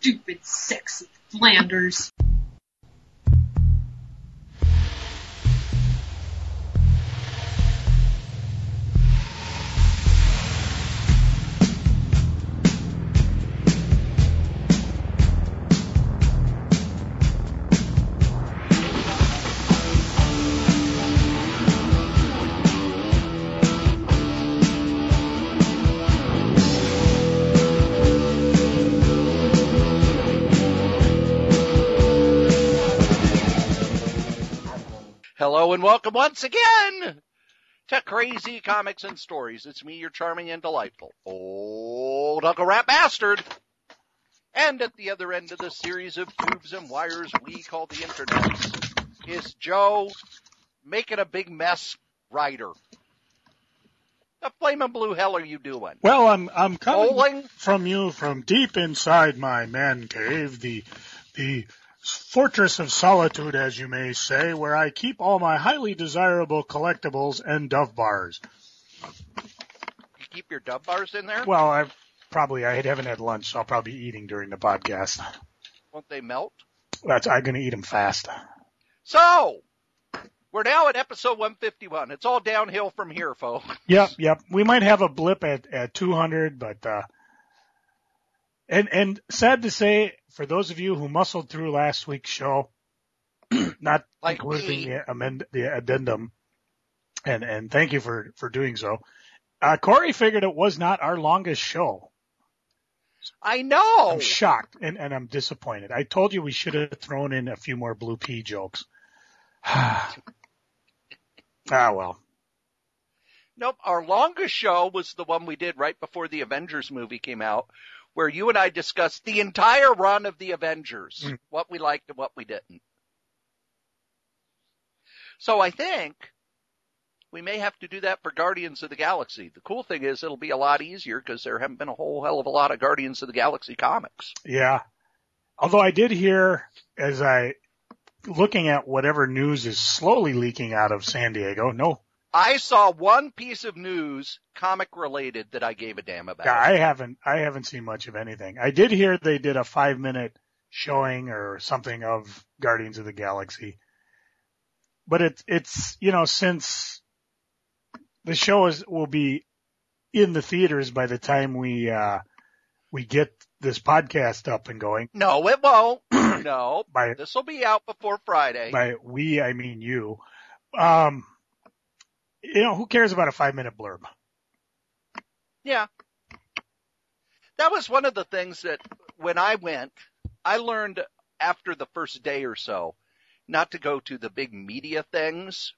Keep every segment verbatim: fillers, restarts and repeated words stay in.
stupid, sexy Flanders. Hello and welcome once again to Crazy Comics and Stories. It's me, your charming and delightful old Uncle Rat Bastard. And at the other end of the series of tubes and wires we call the internet is Joe, making a big mess writer. The flaming blue hell are you doing? Well, I'm I'm coming Bowling? from you from deep inside my man cave, the the fortress of solitude, as you may say, where I keep all my highly desirable collectibles and Dove bars. You keep your Dove bars in there? Well, I probably I haven't had lunch, so I'll probably be eating during the podcast. Won't they melt? That's I'm going to eat them fast. So, we're now at episode one fifty-one. It's all downhill from here, folks. Yep, yep. We might have a blip at, at two hundred, but, uh, and, and sad to say, for those of you who muscled through last week's show, not Like including me. the, amend, the addendum, and, and thank you for, for doing so. Uh, Corey figured it was not our longest show. I know. I'm shocked and, and I'm disappointed. I told you we should have thrown in a few more Blue Pea jokes. Ah, well. Nope, our longest show was the one we did right before the Avengers movie came out, where you and I discussed the entire run of the Avengers, Mm. what we liked and what we didn't. So I think we may have to do that for Guardians of the Galaxy. The cool thing is it'll be a lot easier because there haven't been a whole hell of a lot of Guardians of the Galaxy comics. Yeah. Although I did hear, as I, looking at whatever news is slowly leaking out of San Diego, no, I saw one piece of news, comic related, that I gave a damn about. yeah, I haven't, I haven't seen much of anything. I did hear they did a five minute showing or something of Guardians of the Galaxy. But it's, it's, you know, since the show is, will be in the theaters by the time we, uh, we get this podcast up and going. No, it won't. No, By, this will be out before Friday. by we, I mean you. Um, you know, who cares about a five minute blurb? Yeah. That was one of the things that when I went, I learned after the first day or so not to go to the big media things.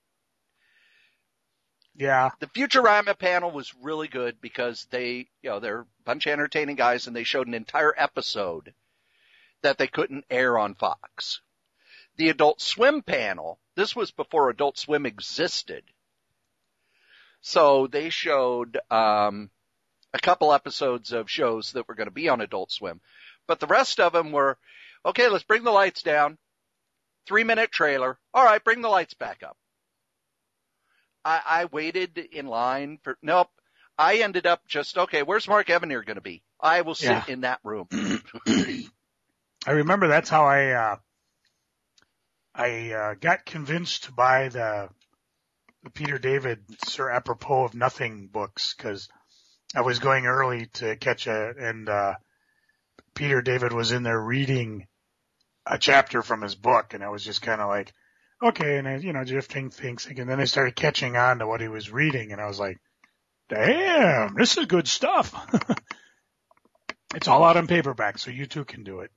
Yeah. The Futurama panel was really good because they, you know, they're a bunch of entertaining guys and they showed an entire episode that they couldn't air on Fox. The Adult Swim panel, this was before Adult Swim existed. So they showed um, a couple episodes of shows that were going to be on Adult Swim. But the rest of them were, okay, let's bring the lights down. Three minute trailer. All right, bring the lights back up. I, I waited in line for, nope. I ended up just, okay, where's Mark Evanier going to be? I will sit Yeah. in that room. I remember that's how I, uh, I, uh, got convinced to buy the, the Peter David Sir Apropos of Nothing books because I was going early to catch a, and, uh, Peter David was in there reading a chapter from his book and I was just kind of like, okay. And I, you know, drifting things, and then I started catching on to what he was reading and I was like, damn, this is good stuff. It's all out on paperback, so you too can do it.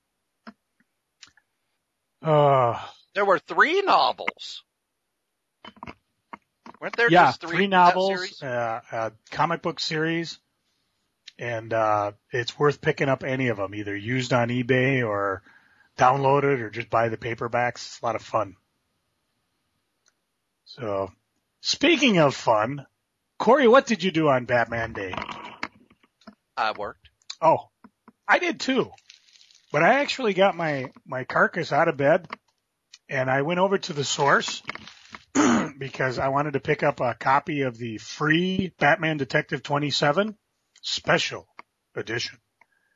Uh, There were three novels. Weren't there yeah, just three, three in that novels, series? uh, a comic book series, and uh, it's worth picking up any of them, either used on eBay or downloaded or just buy the paperbacks. It's a lot of fun. So, speaking of fun, Corey, what did you do on Batman Day? I worked. Oh, I did too. But I actually got my, my carcass out of bed and I went over to the source because I wanted to pick up a copy of the free Batman Detective twenty-seven special edition.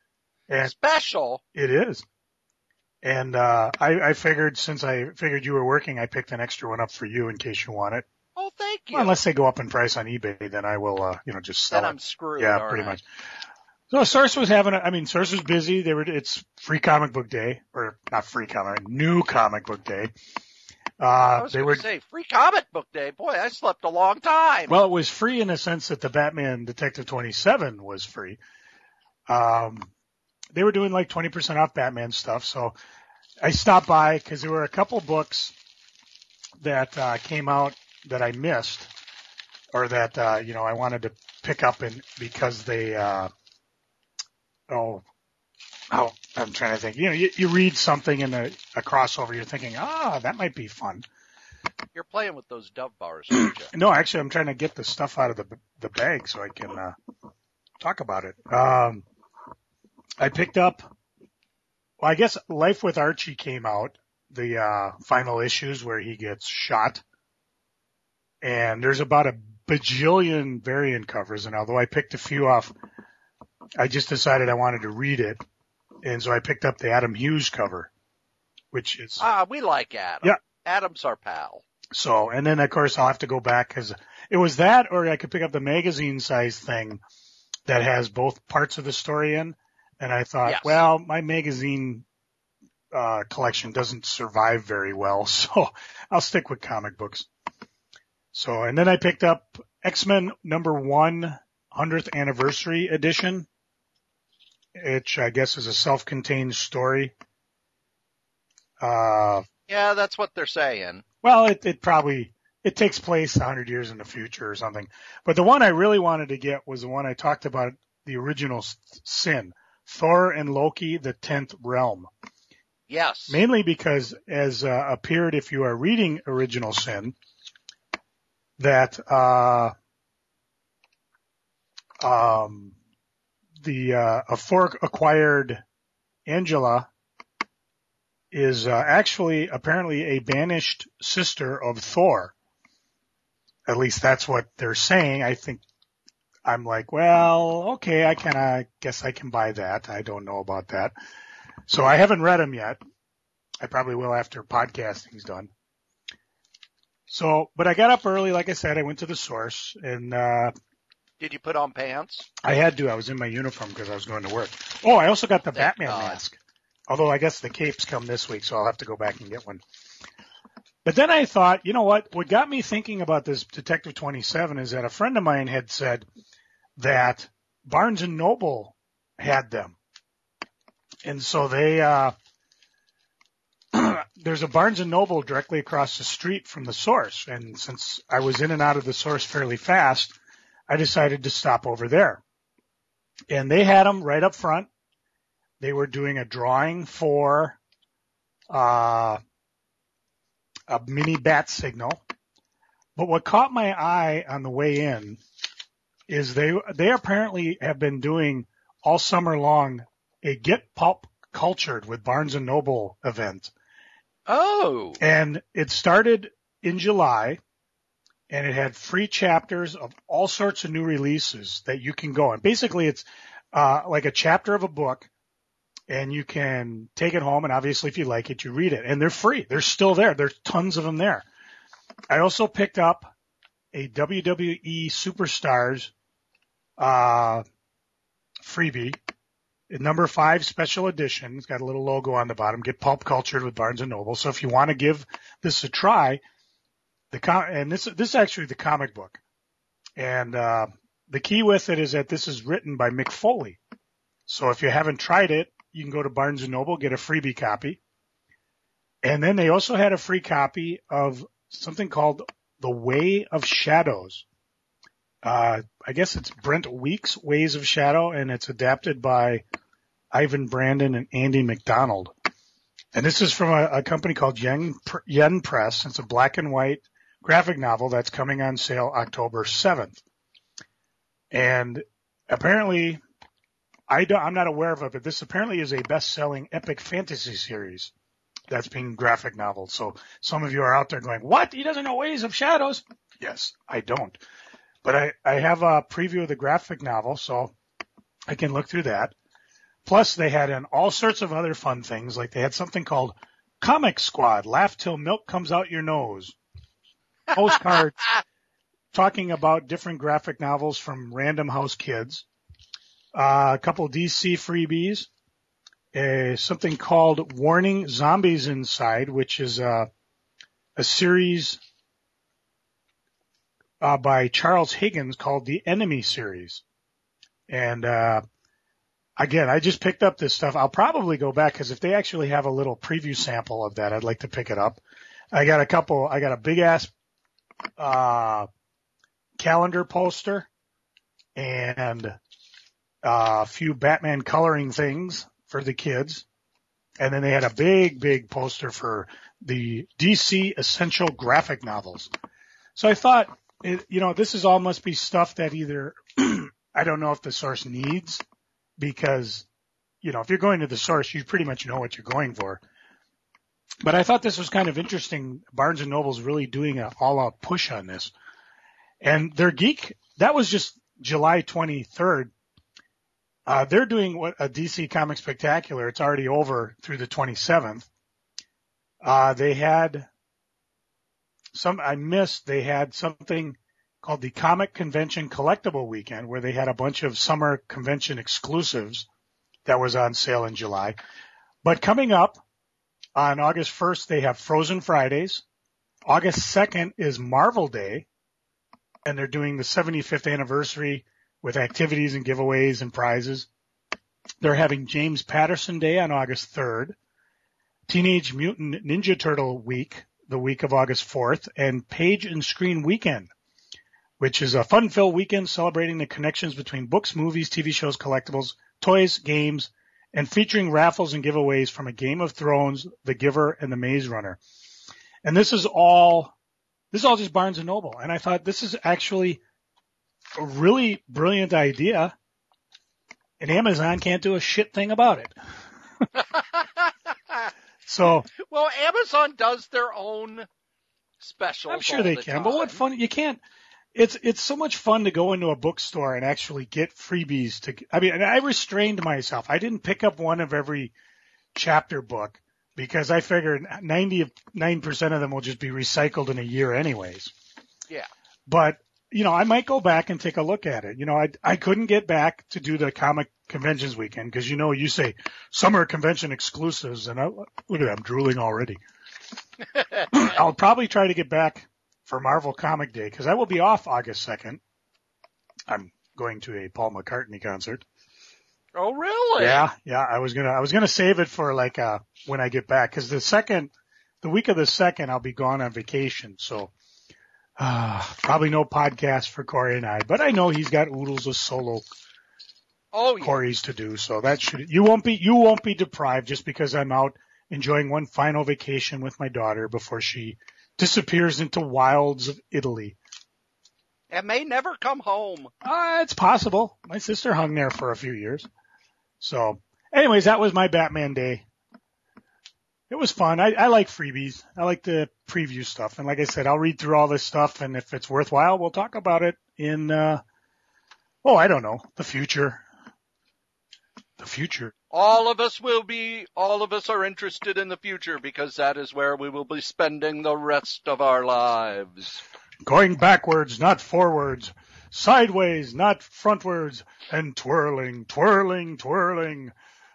And Special? it is. And, uh, I, I figured since I figured you were working, I picked an extra one up for you in case you want it. Oh, thank you. Well, unless they go up in price on eBay, then I will, uh, you know, just sell then it. I'm screwed. Yeah, all pretty right. much. So Source was having, a, I mean, Source was busy. They were, it's free comic book day, or not free comic, new comic book day. Uh, I was they going were, to say, free comic book day. Boy, I slept a long time. well, it was free in the sense that the Batman Detective twenty-seven was free. Um, they were doing like twenty percent off Batman stuff. So I stopped by because there were a couple books that, uh, came out that I missed or that, uh, you know, I wanted to pick up and because they, uh, oh, oh, I'm trying to think, you know, you, you read something in a, a crossover, you're thinking, ah, that might be fun. You're playing with those Dove bars, aren't you? No, actually, I'm trying to get the stuff out of the, the bag so I can, uh, talk about it. Um, I picked up, well, I guess Life with Archie came out, the, uh, final issues where he gets shot. And there's about a bajillion variant covers. And although I picked a few off, I just decided I wanted to read it. And so I picked up the Adam Hughes cover, which is, Ah, we like Adam. Yeah. Adam's our pal. so, and then of course I'll have to go back because it was that or I could pick up the magazine size thing that has both parts of the story in. And I thought, Yes. well, my magazine, uh, collection doesn't survive very well. So I'll stick with comic books. So, and then I picked up X-Men number one hundredth anniversary edition, which I guess is a self-contained story. Uh, Yeah, that's what they're saying. well, it, it probably, it takes place a hundred years in the future or something. But the one I really wanted to get was the one I talked about, the original Sin, Thor and Loki, the tenth Realm. Yes. Mainly because as uh, appeared if you are reading original Sin, that, uh, um, the, uh, a fork acquired Angela is, uh, actually apparently a banished sister of Thor. At least that's what they're saying. I think I'm like, well, okay, I kind of guess I can buy that. I don't know about that. So I haven't read them yet. I probably will after podcasting's done. So, but I got up early, like I said, I went to the Source and, uh, Did you put on pants? I had to, I was in my uniform because I was going to work. Oh, I also got the Thank Batman God. mask. Although I guess the capes come this week, so I'll have to go back and get one. But then I thought, you know what, what got me thinking about this Detective twenty-seven is that a friend of mine had said that Barnes and Noble had them. And so they, uh, there's a Barnes and Noble directly across the street from the Source. And since I was in and out of the Source fairly fast, I decided to stop over there. And they had them right up front. They were doing a drawing for, uh, a mini bat signal. But what caught my eye on the way in is they, they apparently have been doing all summer long a Get Pulp Cultured with Barnes and Noble event. Oh. And it started in July and it had free chapters of all sorts of new releases that you can go on. Basically it's, uh, like a chapter of a book and you can take it home and obviously if you like it, you read it and they're free. They're still there. There's tons of them there. I also picked up a W W E Superstars, uh, freebie. Number five special edition. It's got a little logo on the bottom. Get Pulp Cultured with Barnes and Noble. So if you want to give this a try, the com- and this this is actually the comic book. And uh the key with it is that this is written by Mick Foley. So if you haven't tried it, you can go to Barnes and Noble, get a freebie copy. And then they also had a free copy of something called The Way of Shadows. Uh, I guess it's Brent Weeks' Ways of Shadow, and it's adapted by Ivan Brandon and Andy McDonald. And this is from a, a company called Yen, Yen Press. It's a black and white graphic novel that's coming on sale October seventh. And apparently, I don't, I'm not aware of it, but this apparently is a best-selling epic fantasy series that's being graphic novel. So some of you are out there going, what? He doesn't know Ways of Shadows? Yes, I don't. But I, I have a preview of the graphic novel, so I can look through that. Plus, they had in all sorts of other fun things, like they had something called Comic Squad, Laugh Till Milk Comes Out Your Nose. Postcards talking about different graphic novels from Random House Kids. Uh, a couple D C freebies. Uh, something called Warning Zombies Inside, which is uh, a series uh, by Charles Higgins called the Enemy series. And uh, again, I just picked up this stuff. I'll probably go back because if they actually have a little preview sample of that, I'd like to pick it up. I got a couple, I got a big ass uh, calendar poster and uh, a few Batman coloring things for the kids. And then they had a big, big poster for the D C Essential Graphic Novels. So I thought, it, you know, this is all must be stuff that either, I don't know if the source needs, because, you know, if you're going to the source, you pretty much know what you're going for. But I thought this was kind of interesting. Barnes and Noble's really doing an all-out push on this. And their geek, that was just July twenty-third. Uh, they're doing what a D C Comic Spectacular. It's already over through the twenty-seventh. Uh, they had some, I missed, they had something called the Comic Convention Collectible Weekend, where they had a bunch of summer convention exclusives that was on sale in July. But coming up on August first, they have Frozen Fridays. August second is Marvel Day, and they're doing the seventy-fifth anniversary with activities and giveaways and prizes. They're having James Patterson Day on August third, Teenage Mutant Ninja Turtle Week, the week of August fourth, and Page and Screen Weekend, which is a fun-filled weekend celebrating the connections between books, movies, T V shows, collectibles, toys, games, and featuring raffles and giveaways from A Game of Thrones, The Giver, and The Maze Runner. And this is all, this is all just Barnes and Noble. And I thought this is actually a really brilliant idea, and Amazon can't do a shit thing about it. So, well, Amazon does their own specials. I'm sure they the can, time. but what fun, you can't, it's, it's so much fun to go into a bookstore and actually get freebies to, I mean, and I restrained myself. I didn't pick up one of every chapter book because I figured ninety-nine percent of them will just be recycled in a year anyways. Yeah. But, you know, I might go back and take a look at it. You know, I, I couldn't get back to do the comic conventions weekend because, you know, you say summer convention exclusives, and I, look at that, I'm drooling already. I'll probably try to get back for Marvel Comic Day because I will be off August second. I'm going to a Paul McCartney concert. Oh, really? Yeah, yeah. I was gonna, I was gonna save it for like uh when I get back because the second, the week of the second, I'll be gone on vacation, so. Uh, probably no podcast for Corey and I, but I know he's got oodles of solo oh, yeah. Corey's to do, so that should, you won't be, you won't be deprived just because I'm out enjoying one final vacation with my daughter before she disappears into wilds of Italy. And may never come home. Uh, it's possible. My sister hung there for a few years. So anyways, that was my Batman day. It was fun. I, I like freebies. I like the preview stuff. And like I said, I'll read through all this stuff, and if it's worthwhile, we'll talk about it in, uh, oh, I don't know, the future. The future. All of us will be, all of us are interested in the future because that is where we will be spending the rest of our lives. Going backwards, not forwards. Sideways, not frontwards. And twirling, twirling, twirling.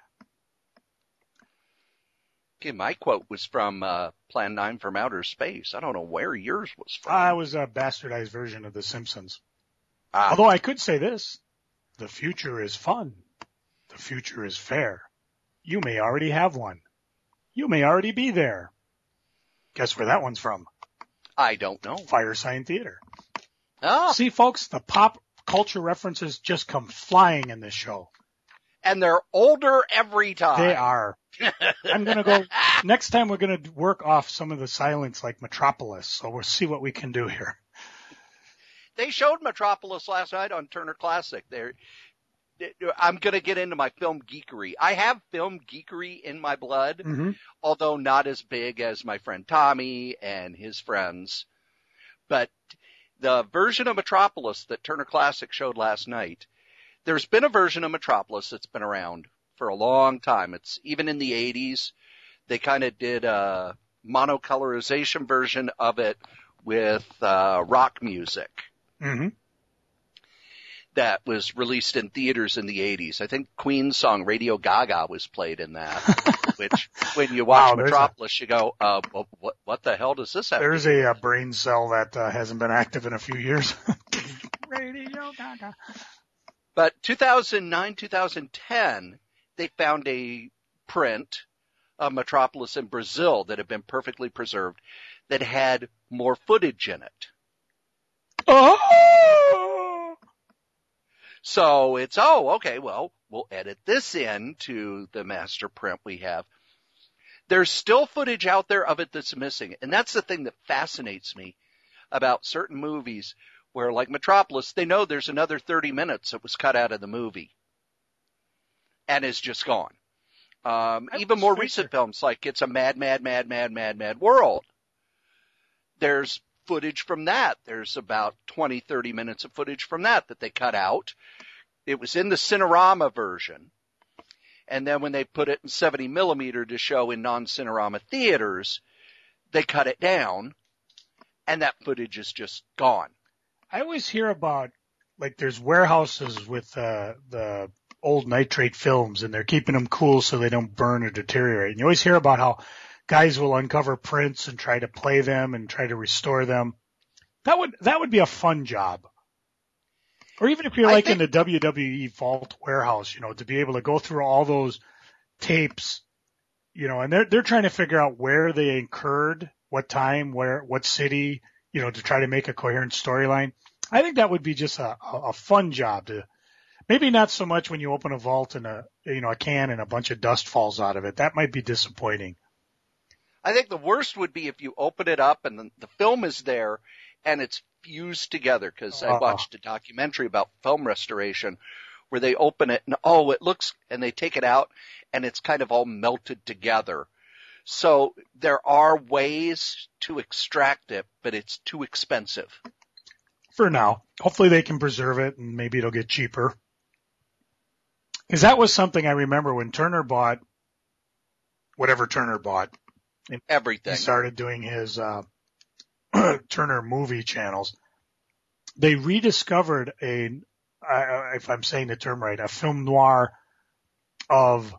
Okay, my quote was from uh, Plan nine from Outer Space. I don't know where yours was from. I was a bastardized version of The Simpsons. Ah. Although I could say this. The future is fun. The future is fair. You may already have one. You may already be there. Guess where that one's from? I don't know. Fire Sign Theater. Oh. See, folks, the pop culture references just come flying in this show. And they're older every time. They are. I'm going to go, next time we're going to work off some of the silence like Metropolis, so we'll see what we can do here. They showed Metropolis last night on Turner Classic. They're, I'm going to get into my film geekery. I have film geekery in my blood, mm-hmm. although not as big as my friend Tommy and his friends. But the version of Metropolis that Turner Classic showed last night, there's been a version of Metropolis that's been around for a long time. It's even in the eighties, they kind of did a monocolorization version of it with uh, rock music. Mm-hmm. That was released in theaters in the eighties. I think Queen's song Radio Gaga was played in that, which when you watch wow, Metropolis, a, you go, uh, what, what the hell does this have There's to do? a, a brain cell that uh, hasn't been active in a few years. Radio Gaga. But two thousand nine, two thousand ten, they found a print of Metropolis in Brazil that had been perfectly preserved that had more footage in it. Oh! So it's, oh, okay, well, we'll edit this in to the master print we have. There's still footage out there of it that's missing. And that's the thing that fascinates me about certain movies where, like Metropolis, they know there's another thirty minutes that was cut out of the movie and is just gone. Um, even more recent films, like It's a Mad, Mad, Mad, Mad, Mad, Mad World. There's footage from that. There's about twenty, thirty minutes of footage from that that they cut out. It was in the Cinerama version. And then when they put it in seventy millimeter to show in non-Cinerama theaters, they cut it down and that footage is just gone. I always hear about, like, there's warehouses with uh, the old nitrate films and they're keeping them cool so they don't burn or deteriorate. And you always hear about how guys will uncover prints and try to play them and try to restore them. That would, that would be a fun job. Or even if you're I like think, in the W W E Vault warehouse, you know, to be able to go through all those tapes, you know, and they're, they're trying to figure out where they incurred, what time, where, what city, you know, to try to make a coherent storyline. I think that would be just a, a fun job to, maybe not so much when you open a vault and a, you know, a can and a bunch of dust falls out of it. That might be disappointing. I think the worst would be if you open it up and the, the film is there and it's fused together, because I watched a documentary about film restoration where they open it and, oh, it looks, and they take it out and it's kind of all melted together. So there are ways to extract it, but it's too expensive. For now. Hopefully they can preserve it and maybe it'll get cheaper. Because that was something I remember when Turner bought, whatever Turner bought. Everything. He started doing his uh Turner movie channels. They rediscovered a, uh, if I'm saying the term right, a film noir of,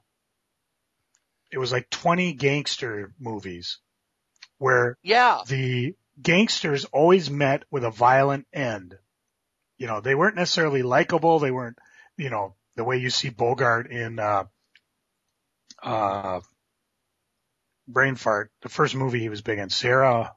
it was like twenty gangster movies where yeah. the gangsters always met with a violent end. You know, they weren't necessarily likable. They weren't, you know, the way you see Bogart in, uh, uh, Brain Fart, the first movie he was big in, Sarah.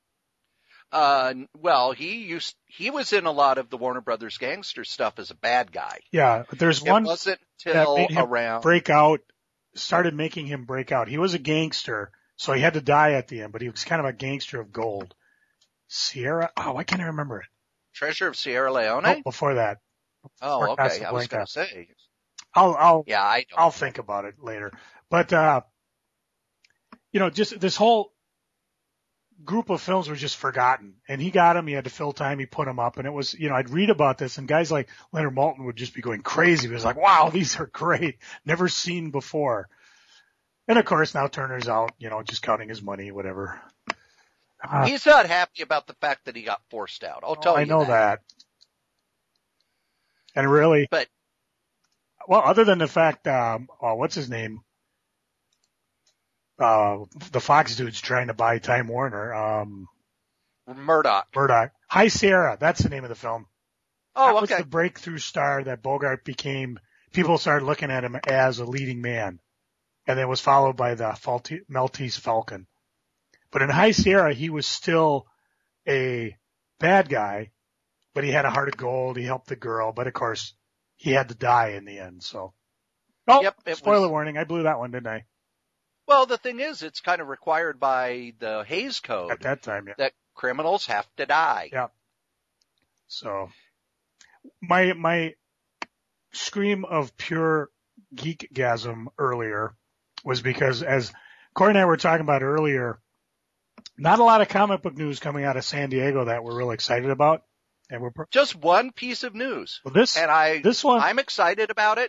Uh, well, he used, he was in a lot of the Warner Brothers gangster stuff as a bad guy. Yeah, but there's it one wasn't that till made him around break out, started making him break out. He was a gangster, so he had to die at the end, but he was kind of a gangster of gold. Sierra, oh, why can't I remember it? Treasure of Sierra Leone? Oh, before that. Oh, Before okay. I was Casablanca. going to say. I'll, I'll, Yeah, I don't. I'll think about it later. But, uh, you know, just this whole group of films were just forgotten. And he got them. He had to fill time. He put them up. And it was, you know, I'd read about this and guys like Leonard Maltin would just be going crazy. He was like, wow, these are great. Never seen before. And of course now Turner's out, you know, just counting his money, whatever. Uh, He's not happy about the fact that he got forced out. I'll tell oh, you I know that. that. And really, But, well, other than the fact, um, oh, what's his name? Uh, the Fox dude's trying to buy Time Warner. Um, Murdoch. Murdoch. High Sierra. That's the name of the film. Oh, that was okay. the breakthrough star that Bogart became. People started looking at him as a leading man. And it was followed by the Faulty, Maltese Falcon. But in High Sierra, he was still a bad guy, but he had a heart of gold. He helped the girl, but of course he had to die in the end. So, oh, Yep, it spoiler was- warning. I blew that one, didn't I? Well, the thing is, it's kind of required by the Hays At Code that time, yeah. that criminals have to die. Yeah. So my, my scream of pure geekgasm earlier was because, as Corey and I were talking about earlier, not a lot of comic book news coming out of San Diego that we're really excited about. And we're, Just one piece of news. well, this, And I, this one, I'm excited about it.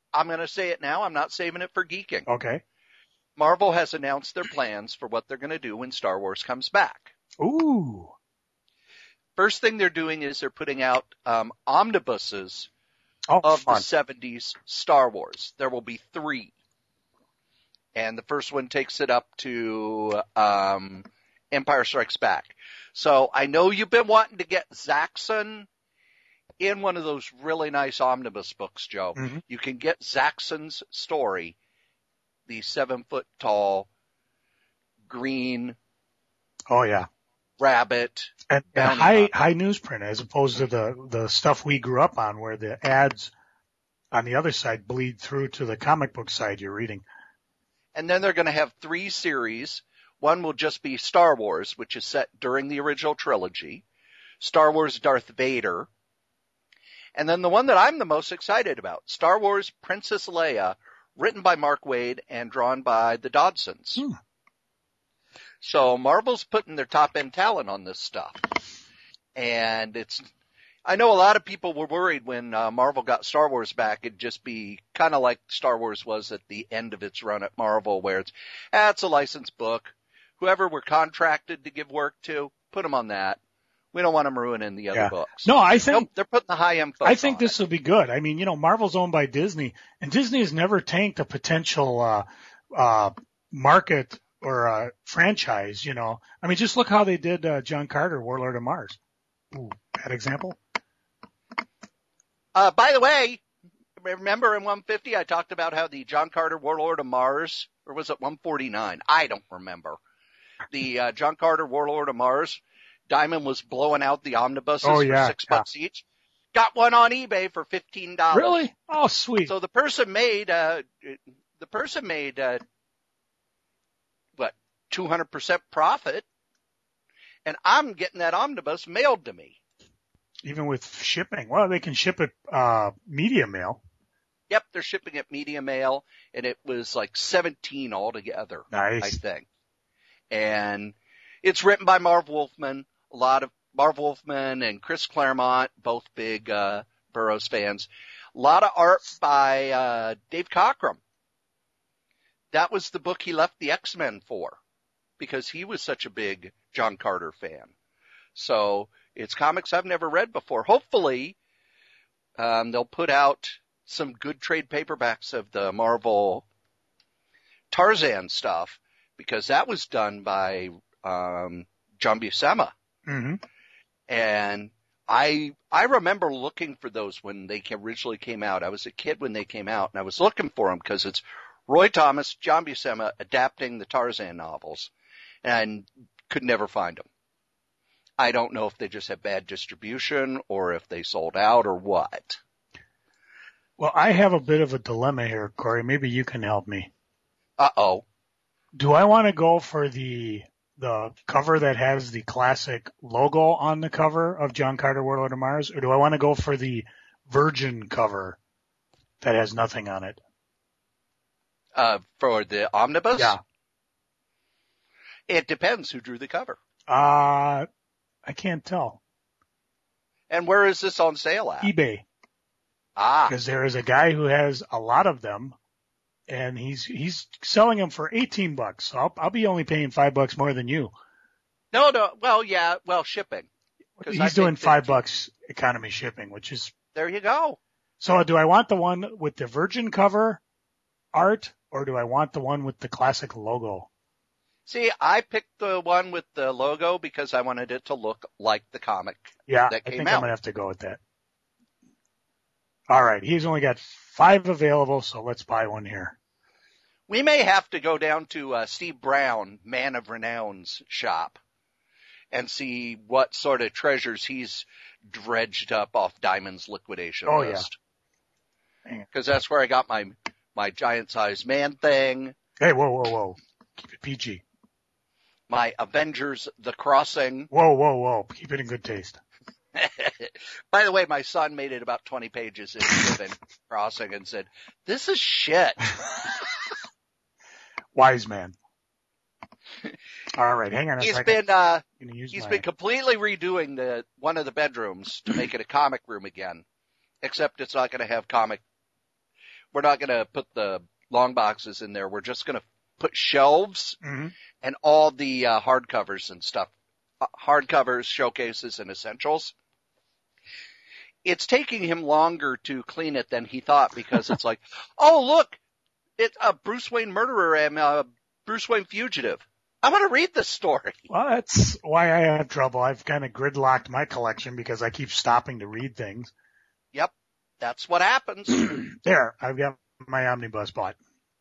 I'm going to say it now. I'm not saving it for geeking. Okay. Marvel has announced their plans for what they're going to do when Star Wars comes back. Ooh. First thing they're doing is they're putting out um, omnibuses Oh, of fun. the seventies Star Wars. There will be three. And the first one takes it up to um, Empire Strikes Back. So I know you've been wanting to get Zaxxon in one of those really nice omnibus books, Joe. Mm-hmm. You can get Zaxxon's story, the seven-foot-tall, green Oh, yeah. rabbit. And, and Bounty high hunter. high newsprint as opposed to the, the stuff we grew up on where the ads on the other side bleed through to the comic book side you're reading. And then they're going to have three series. One will just be Star Wars, which is set during the original trilogy. Star Wars Darth Vader. And then the one that I'm the most excited about, Star Wars Princess Leia, written by Mark Waid and drawn by the Dodsons. Hmm. So Marvel's putting their top-end talent on this stuff. And it's, I know a lot of people were worried when uh, Marvel got Star Wars back, it'd just be kind of like Star Wars was at the end of its run at Marvel, where it's, ah, it's a licensed book. Whoever we're contracted to give work to, put them on that. We don't want them ruining the other Yeah. books. No, I think Nope, they're putting the high emphasis. I think this will be good. I mean, you know, Marvel's owned by Disney, and Disney has never tanked a potential uh, uh, market or uh, franchise. You know, I mean, just look how they did uh, John Carter, Warlord of Mars. Ooh, bad example. Uh, by the way, remember in one fifty I talked about how the John Carter Warlord of Mars, or was it one forty-nine? I don't remember. The uh, John Carter Warlord of Mars, Diamond was blowing out the omnibuses Oh, yeah, for six yeah. bucks each. Got one on eBay for fifteen dollars. Really? Oh, sweet. So the person made, uh, the person made, uh, what, two hundred percent profit, and I'm getting that omnibus mailed to me. Even with shipping. Well, they can ship it uh, media mail. Yep, they're shipping it media mail, and it was like seventeen altogether, Nice. I think. And it's written by Marv Wolfman, a lot of Marv Wolfman and Chris Claremont, both big uh, Burroughs fans. A lot of art by uh, Dave Cockrum. That was the book he left the X-Men for, because he was such a big John Carter fan. So it's comics I've never read before. Hopefully, um, they'll put out some good trade paperbacks of the Marvel Tarzan stuff, because that was done by um, John Buscema. Mm-hmm. And I I remember looking for those when they originally came out. I was a kid when they came out, and I was looking for them because it's Roy Thomas, John Buscema adapting the Tarzan novels, and could never find them. I don't know if they just had bad distribution or if they sold out or what. Well, I have a bit of a dilemma here, Corey. Maybe you can help me. Uh-oh. Do I want to go for the the cover that has the classic logo on the cover of John Carter, Warlord of Mars, or do I want to go for the Virgin cover that has nothing on it? Uh, for the omnibus? Yeah. It depends who drew the cover. Uh, I can't tell. And where is this on sale at? eBay. Ah, Because there is a guy who has a lot of them, and he's he's selling them for eighteen bucks. So I'll, I'll be only paying five bucks more than you. no, no, well, yeah, well, shipping. 'Cause I He's doing think five that- bucks economy shipping, which is. There you go. So do I want the one with the Virgin cover art, or do I want the one with the classic logo? See, I picked the one with the logo because I wanted it to look like the comic. Yeah, That I came think out. I'm gonna have to go with that. All right, he's only got five available, so let's buy one here. We may have to go down to uh, Steve Brown, Man of Renown's shop, and see what sort of treasures he's dredged up off Diamond's liquidation Oh, list. Hang on. Because that's where I got my my giant-sized man thing, Hey, whoa, whoa, whoa. Keep it P G. my Avengers The Crossing. Whoa, whoa, whoa. Keep it in good taste. By the way, my son made it about twenty pages into Avengers Crossing and said, "This is shit." Wise man. All right, hang on a He's second. been uh, I'm gonna use he's my- been completely redoing the one of the bedrooms to make it a comic room again. Except it's not going to have comic. we're not going to put the long boxes in there. We're just going to put shelves Mm-hmm. and all the uh, hardcovers and stuff, uh, hardcovers, showcases, and essentials. It's taking him longer to clean it than he thought because it's like, oh, look, it's a Bruce Wayne murderer and a Bruce Wayne fugitive. I want to read this story. Well, that's why I have trouble. I've kind of gridlocked my collection because I keep stopping to read things. Yep, that's what happens. There, I've got my omnibus bought.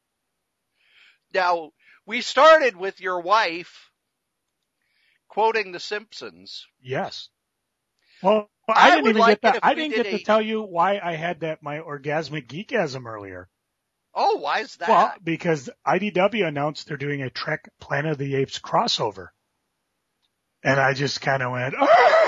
Now, we started with your wife quoting The Simpsons. Yes. Well, I, I didn't would even like get it that. if I we didn't did get a- to tell you why I had that my orgasmic geekasm earlier. Oh, why is that? Well, because I D W announced they're doing a Trek Planet of the Apes crossover. And I just kind of went,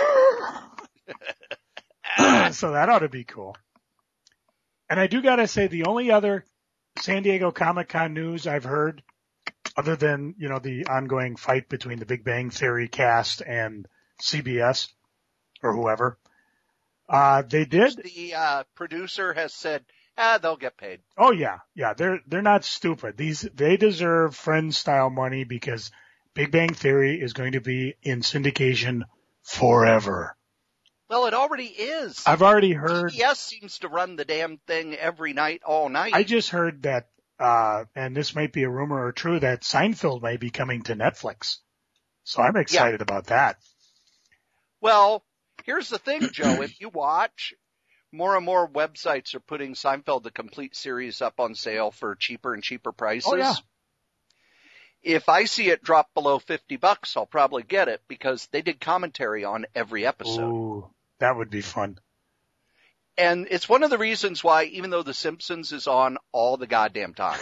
"Argh!" So that ought to be cool. And I do got to say the only other San Diego Comic-Con news I've heard, other than, you know, the ongoing fight between the Big Bang Theory cast and C B S or whoever, uh, they did. The uh, producer has said, ah, they'll get paid. Oh yeah, yeah, they're, they're not stupid. These, they deserve Friends style money because Big Bang Theory is going to be in syndication forever. Well, it already is. I've already heard. C B S seems to run the damn thing every night, all night. I just heard that, uh, and this might be a rumor or true, that Seinfeld may be coming to Netflix. So I'm excited about that. Well, here's the thing, Joe. If you watch, more and more websites are putting Seinfeld the complete series up on sale for cheaper and cheaper prices. Oh, yeah. If I see it drop below fifty bucks, I'll probably get it because they did commentary on every episode. Ooh, that would be fun. And it's one of the reasons why, even though The Simpsons is on all the goddamn time,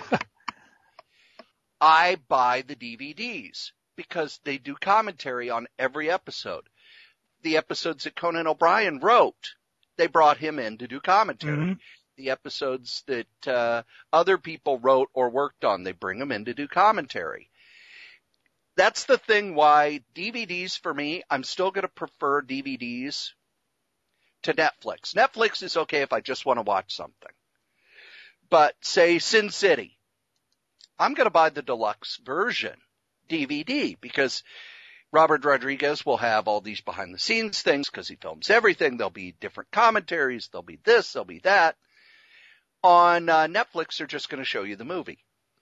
I buy the D V Ds because they do commentary on every episode. The episodes that Conan O'Brien wrote, they brought him in to do commentary. Mm-hmm. The episodes that uh, other people wrote or worked on, they bring them in to do commentary. That's the thing why D V Ds for me, I'm still going to prefer D V Ds to Netflix. Netflix is okay if I just want to watch something. But say Sin City, I'm going to buy the deluxe version D V D because Robert Rodriguez will have all these behind the scenes things because he films everything. There'll be different commentaries. There'll be this, there'll be that. On uh, Netflix, they're just going to show you the movie.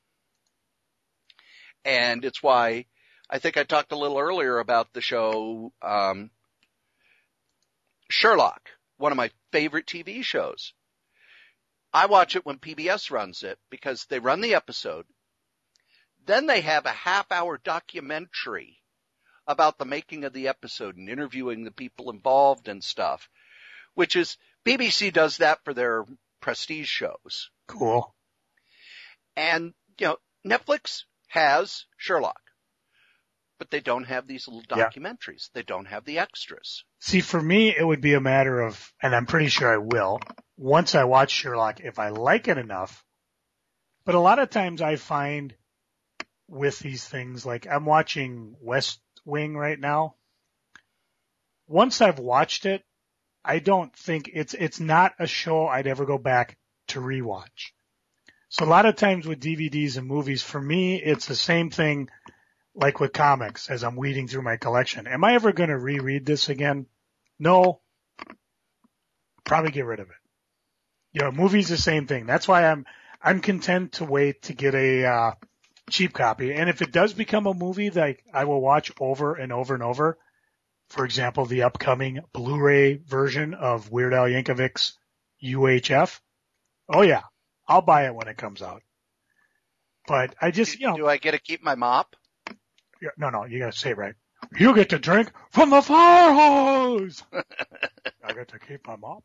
And it's why I think I talked a little earlier about the show um, Sherlock, one of my favorite T V shows. I watch it when P B S runs it because they run the episode. Then they have a half-hour documentary about the making of the episode and interviewing the people involved and stuff, which is B B C does that for their prestige shows. Cool. And, you know, Netflix has Sherlock, but they don't have these little documentaries. Yeah. They don't have the extras. See, for me, it would be a matter of, and I'm pretty sure I will, once I watch Sherlock, if I like it enough. But a lot of times I find with these things, like I'm watching West Wing right now. Once I've watched it, I don't think it's, it's not a show I'd ever go back to rewatch. So a lot of times with D V Ds and movies, for me, it's the same thing like with comics as I'm weeding through my collection. Am I ever going to reread this again? No. Probably get rid of it. You know, movies the same thing. That's why I'm, I'm content to wait to get a, uh, cheap copy. And if it does become a movie that I will watch over and over and over, for example, the upcoming Blu-ray version of Weird Al Yankovic's U H F, oh yeah, I'll buy it when it comes out. But I just, you know. Do I get to keep my mop? No, no, you gotta say it right. You get to drink from the fire hose! I get to keep my mop.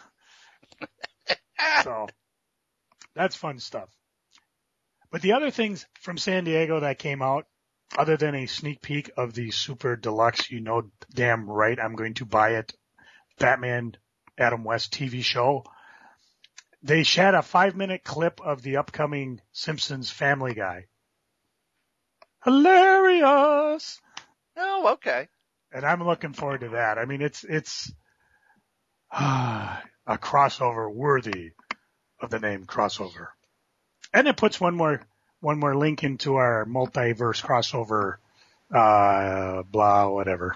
So, that's fun stuff. But the other things from San Diego that came out, other than a sneak peek of the super deluxe, you know damn right I'm going to buy it, Batman Adam West T V show, they shot a five minute clip of the upcoming Simpsons Family Guy. Hilarious! Oh, okay. And I'm looking forward to that. I mean, it's, it's, uh, a crossover worthy of the name crossover. And it puts one more, one more link into our multiverse crossover, uh, blah, whatever.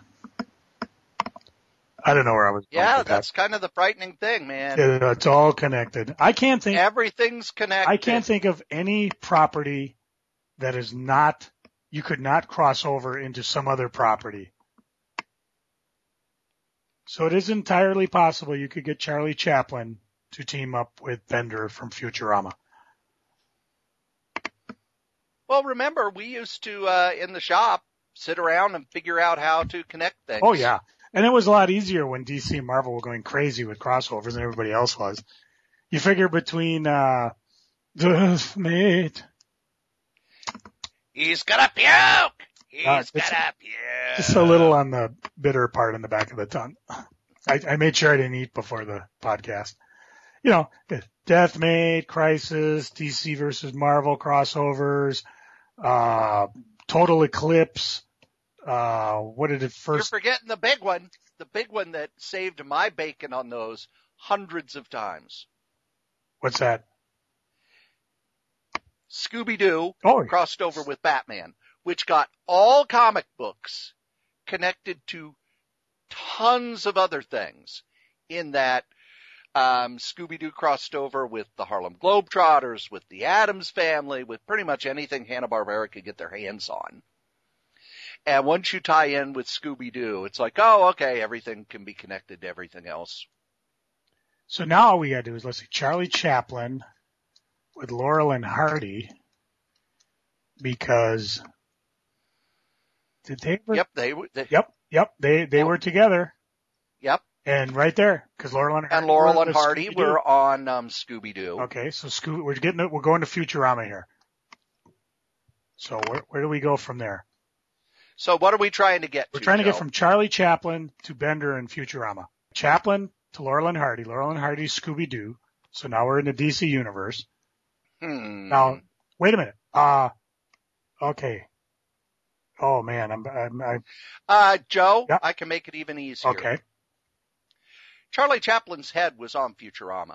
I don't know where I was going Yeah, with that's that. kind of the frightening thing, man. It, it's all connected. I can't think, Everything's connected. I can't think of any property that is not, you could not cross over into some other property. So it is entirely possible you could get Charlie Chaplin to team up with Bender from Futurama. Well, remember, we used to, uh, in the shop, sit around and figure out how to connect things. Oh yeah. And it was a lot easier when D C and Marvel were going crazy with crossovers than everybody else was. You figure between, uh, Deathmate. He's gonna puke! He's Uh, it's- gonna puke! Just a little on the bitter part in the back of the tongue. I, I made sure I didn't eat before the podcast. You know, Deathmate, Crisis, D C versus Marvel crossovers, uh, Total Eclipse, uh, what did it You're first? forgetting the big one. The big one that saved my bacon on those hundreds of times. What's that? Scooby-Doo Oh, crossed over with Batman, which got all comic books connected to tons of other things in that um, Scooby-Doo crossed over with the Harlem Globetrotters, with the Addams Family, with pretty much anything Hanna-Barbera could get their hands on. And once you tie in with Scooby-Doo, it's like, oh, okay, everything can be connected to everything else. so now all we gotta do is let's see, Charlie Chaplin with Laurel and Hardy, because did they ever? Yep, they were. They, Yep, yep, they, they were together. Yep. And right there, because Laurel and Hardy. And Laurel were and with Hardy Scooby-Doo. were on um, Scooby-Doo. Okay, so Scoo- we're getting it, we're going to Futurama here. So where, where do we go from there? So what are we trying to get We're to, trying to Joe? get from Charlie Chaplin to Bender and Futurama. Chaplin to Laurel and Hardy. Laurel and Hardy, Scooby-Doo. So now we're in the D C universe. Hmm. Now, wait a minute. Uh, okay. Oh man, I'm, I'm, I'm Uh, Joe, Yep. I can make it even easier. okay. Charlie Chaplin's head was on Futurama.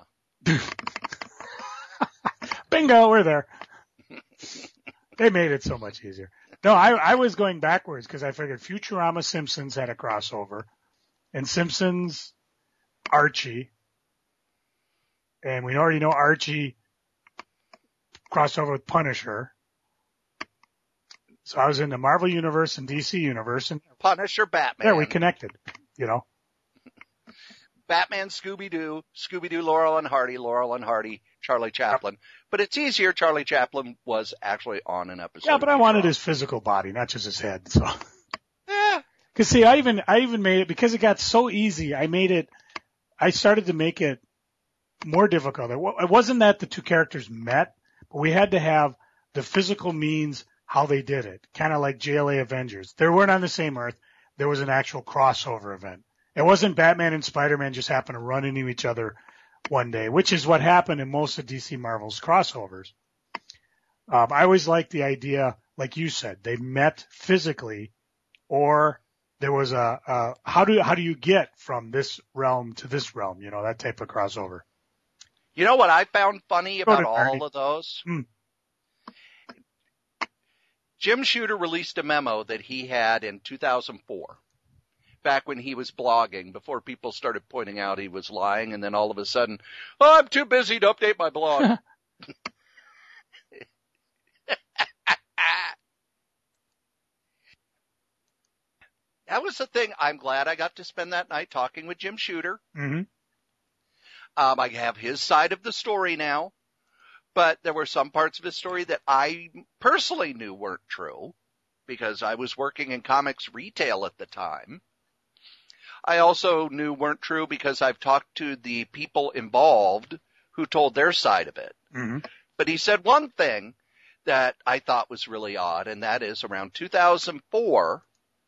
Bingo, we're there. They made it so much easier. No, I, I was going backwards because I figured Futurama Simpsons had a crossover, and Simpsons Archie, and we already know Archie crossover with Punisher. So I was in the Marvel Universe and D C Universe, and Punisher, Batman. yeah, we connected, you know. Batman, Scooby-Doo, Scooby-Doo, Laurel and Hardy, Laurel and Hardy, Charlie Chaplin. But it's easier. Charlie Chaplin was actually on an episode. Yeah, but of I wanted Futurama. his physical body, not just his head. So, Yeah. cause see, I even, I even made it because it got so easy. I made it, I started to make it more difficult. It wa- it wasn't that the two characters met, but we had to have the physical means how they did it. Kind of like J L A Avengers. They weren't on the same Earth. There was an actual crossover event. It wasn't Batman and Spider-Man just happened to run into each other one day, which is what happened in most of D C Marvel's crossovers. Um, I always liked the idea, like you said, they met physically, or there was a, a how do how do you get from this realm to this realm? You know, that type of crossover. You know what I found funny Go about to Ernie. all of those? Hmm. Jim Shooter released a memo that he had in two thousand four, back when he was blogging, before people started pointing out he was lying, and then all of a sudden, oh, I'm too busy to update my blog. That was the thing. I'm glad I got to spend that night talking with Jim Shooter. Mm-hmm. Um, I have his side of the story now, but there were some parts of his story that I personally knew weren't true because I was working in comics retail at the time. I also knew weren't true because I've talked to the people involved who told their side of it. Mm-hmm. But he said one thing that I thought was really odd, and that is around two thousand four,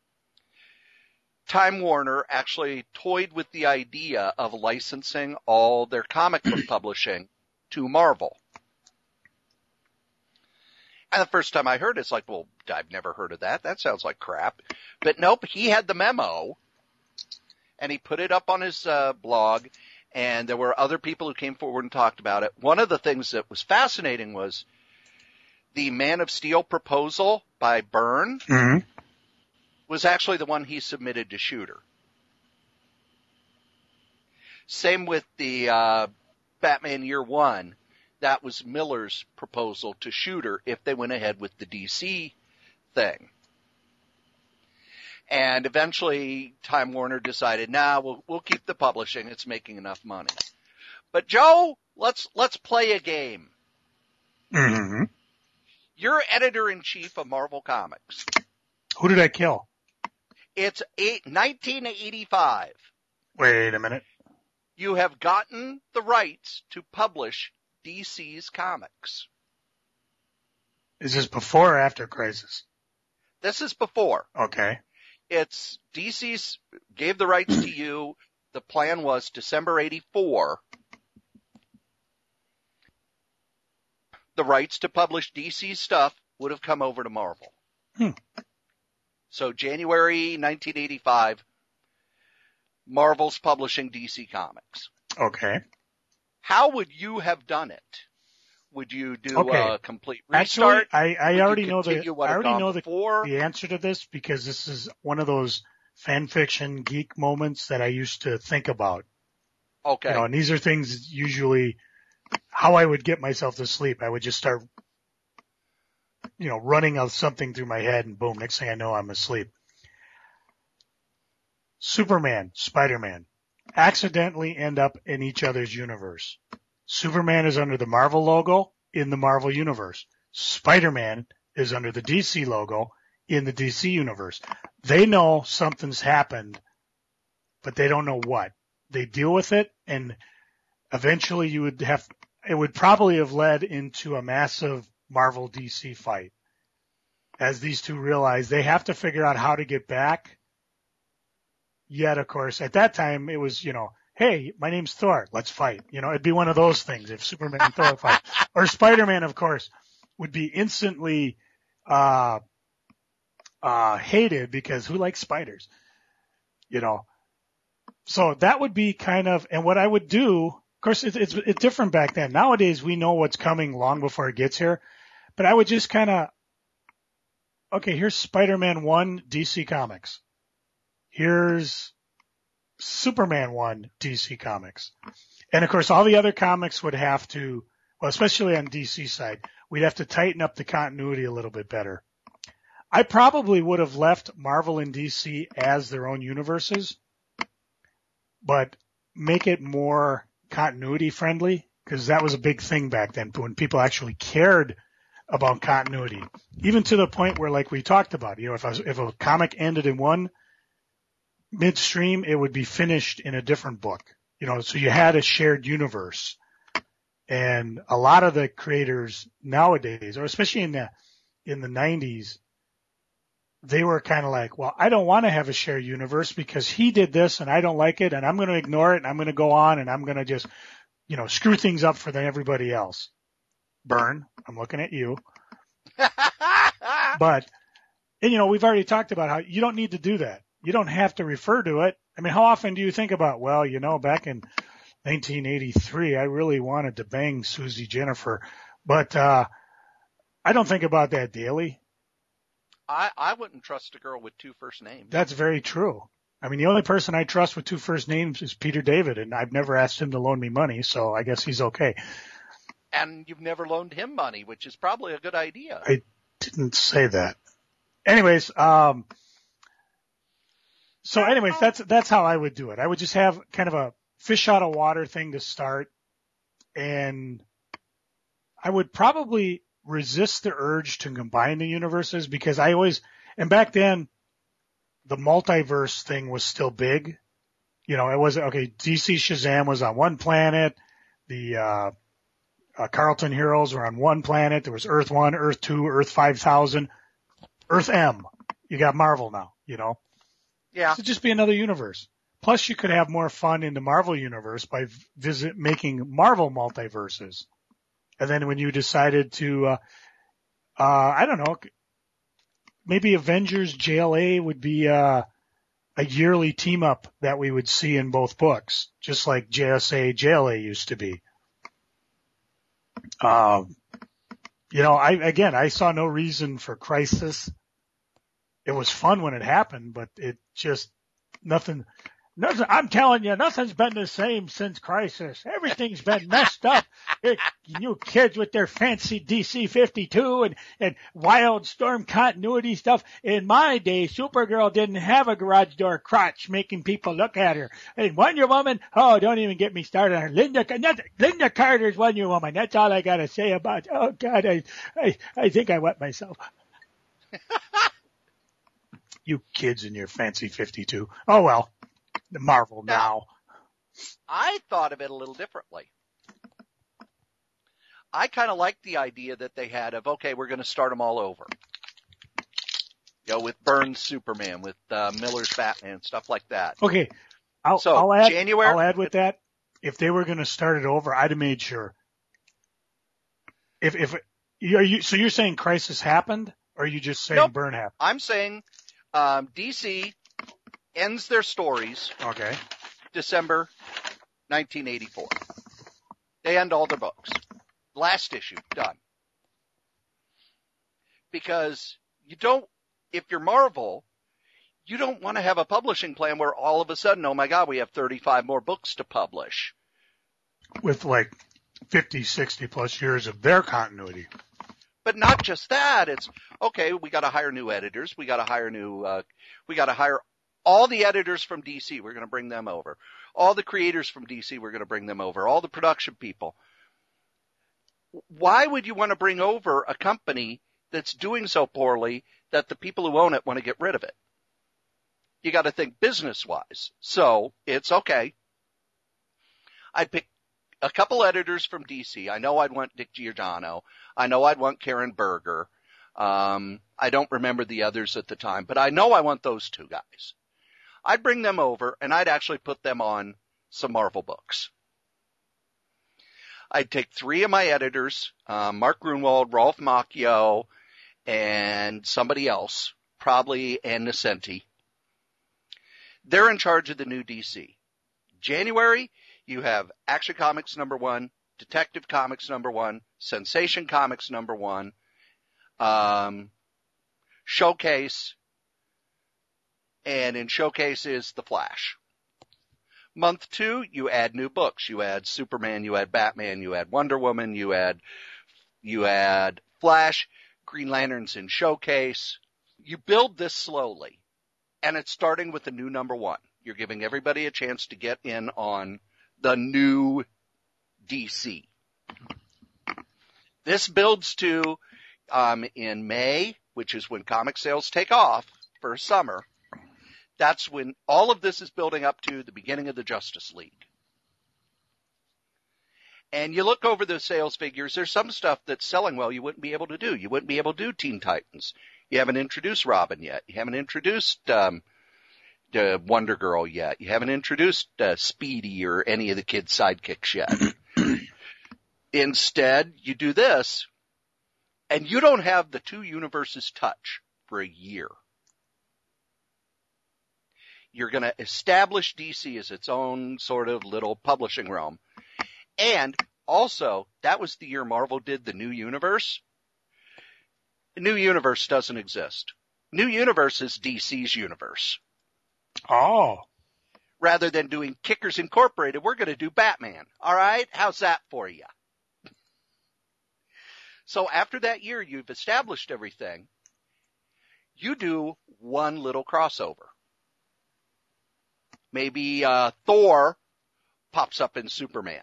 Time Warner actually toyed with the idea of licensing all their comic book publishing to Marvel. And the first time I heard it, it's like, well, I've never heard of that. That sounds like crap. But nope, he had the memo, and he put it up on his uh, blog, And there were other people who came forward and talked about it. One of the things that was fascinating was the Man of Steel proposal by Byrne Mm-hmm. was actually the one he submitted to Shooter. Same with the uh, Batman Year One. That was Miller's proposal to Shooter if they went ahead with the D C thing. And eventually Time Warner decided, nah, we'll, we'll keep the publishing. It's making enough money. But Joe, let's, let's play a game. Mm-hmm. You're editor-in-chief of Marvel Comics. Who did I kill? It's eight, nineteen eighty-five. Wait a minute. You have gotten the rights to publish D C's comics. Is this before or after Crisis? This is before. Okay. It's D C's gave the rights to you. The plan was December eighty-four. The rights to publish D C stuff would have come over to Marvel. Hmm. So January nineteen eighty-five, Marvel's publishing D C Comics. Okay. How would you have done it? Would you do Okay. a complete restart? Actually, I, I Would already you know the continue what I had already gone know the, before? the answer to this because this is one of those fan fiction geek moments that I used to think about. Okay. You know, and these are things usually how I would get myself to sleep. I would just start, you know, running of something through my head and boom, next thing I know I'm asleep. Superman, Spider-Man accidentally end up in each other's universe. Superman is under the Marvel logo in the Marvel universe. Spider-Man is under the D C logo in the D C universe. They know something's happened, but they don't know what. They deal with it, and eventually you would have, it would probably have led into a massive Marvel D C fight. As these two realize they have to figure out how to get back. Yet, of course, at that time it was, you know, hey, my name's Thor, let's fight. You know, it'd be one of those things if Superman and Thor fight. Or Spider-Man, of course, would be instantly, uh, uh, hated because who likes spiders? You know, so that would be kind of, and what I would do, of course, it's, it's, it's different back then. Nowadays we know what's coming long before it gets here, but I would just kind of, okay, here's Spider-Man one D C Comics. Here's Superman one D C Comics. And of course, all the other comics would have to, well, especially on D C side, we'd have to tighten up the continuity a little bit better. I probably would have left Marvel and D C as their own universes, but make it more continuity friendly, because that was a big thing back then when people actually cared about continuity. Even to the point where, like we talked about, you know, if a, if a comic ended in one midstream, it would be finished in a different book. You know, so you had a shared universe. And a lot of the creators nowadays, or especially in the, in the nineties, they were kind of like, well, I don't want to have a shared universe because he did this and I don't like it and I'm going to ignore it and I'm going to go on and I'm going to just, you know, screw things up for the, everybody else. Byrne, I'm looking at you. But, and you know, we've already talked about how you don't need to do that. You don't have to refer to it. I mean, how often do you think about, well, you know, back in nineteen eighty-three, I really wanted to bang Susie Jennifer, but, uh, I don't think about that daily. I, I wouldn't trust a girl with two first names. That's very true. I mean, the only person I trust with two first names is Peter David, and I've never asked him to loan me money, so I guess he's okay. And you've never loaned him money, which is probably a good idea. I didn't say that. Anyways, um, so anyways, that's, that's how I would do it. I would just have kind of a fish out of water thing to start, and I would probably resist the urge to combine the universes because I always, and back then the multiverse thing was still big. You know, it was, okay, D C Shazam was on one planet. The, uh, uh, Carlton Heroes were on one planet. There was Earth one, Earth two, Earth five thousand, Earth M. You got Marvel now, you know? Yeah. So just be another universe. Plus you could have more fun in the Marvel universe by visit, making Marvel multiverses. And then when you decided to, uh, uh, I don't know, maybe Avengers J L A would be, uh, a yearly team up that we would see in both books, just like J S A, J L A used to be. Um, you know, I, again, I saw no reason for Crisis. It was fun when it happened, but it just, nothing, nothing, I'm telling you, nothing's been the same since Crisis. Everything's been messed up. It, you kids with their fancy D C fifty-two and, and Wildstorm continuity stuff. In my day, Supergirl didn't have a garage door crotch making people look at her. And Wonder Woman, oh, don't even get me started on her. Linda, Linda Carter's Wonder Woman. That's all I gotta say about, oh God, I, I, I think I wet myself. You kids in your fancy fifty-two. Oh well, the Marvel now. now. I thought of it a little differently. I kind of liked the idea that they had of, okay, we're going to start them all over. You know, with Byrne's Superman, with uh, Miller's Batman, stuff like that. Okay, I'll, so, I'll add. January, I'll add with that. If they were going to start it over, I'd have made sure. If if are you so you're saying Crisis happened, or are you just saying nope. Byrne happened? I'm saying um, D C ends their stories. Okay. December nineteen eighty-four. They end all their books. Last issue, done. Because you don't, if you're Marvel, you don't want to have a publishing plan where all of a sudden, oh my God, we have thirty-five more books to publish. With like fifty, sixty plus years of their continuity. But not just that. It's, okay, we got to hire new editors. We got to hire new, uh, we got to hire all the editors from D C. We're going to bring them over. All the creators from D C, we're going to bring them over. All the production people. Why would you want to bring over a company that's doing so poorly that the people who own it want to get rid of it? You got to think business-wise. So it's okay. I'd pick a couple editors from D C. I know I'd want Dick Giordano. I know I'd want Karen Berger. Um, I don't remember the others at the time, but I know I want those two guys. I'd bring them over, and I'd actually put them on some Marvel books. I'd take three of my editors, uh, Mark Grunwald, Rolf Macchio, and somebody else, probably Ann Nocenti. They're in charge of the new D C. January, you have Action Comics number one, Detective Comics number one, Sensation Comics number one, um, Showcase, and in Showcase is The Flash. Month two, you add new books. You add Superman, you add Batman, you add Wonder Woman, you add, you add Flash, Green Lantern's in Showcase. You build this slowly, and it's starting with the new number one. You're giving everybody a chance to get in on the new D C. This builds to, um, in May, which is when comic sales take off for summer. That's when all of this is building up to the beginning of the Justice League. And you look over the sales figures, there's some stuff that's selling well you wouldn't be able to do. You wouldn't be able to do Teen Titans. You haven't introduced Robin yet. You haven't introduced um, uh, Wonder Girl yet. You haven't introduced uh, Speedy or any of the kids' sidekicks yet. Instead, you do this, and you don't have the two universes touch for a year. You're going to establish D C as its own sort of little publishing realm. And also, that was the year Marvel did the New Universe. The New Universe doesn't exist. New Universe is D C's universe. Oh. Rather than doing Kickers Incorporated, we're going to do Batman. All right? How's that for you? So after that year, you've established everything. You do one little crossover. Maybe uh, Thor pops up in Superman.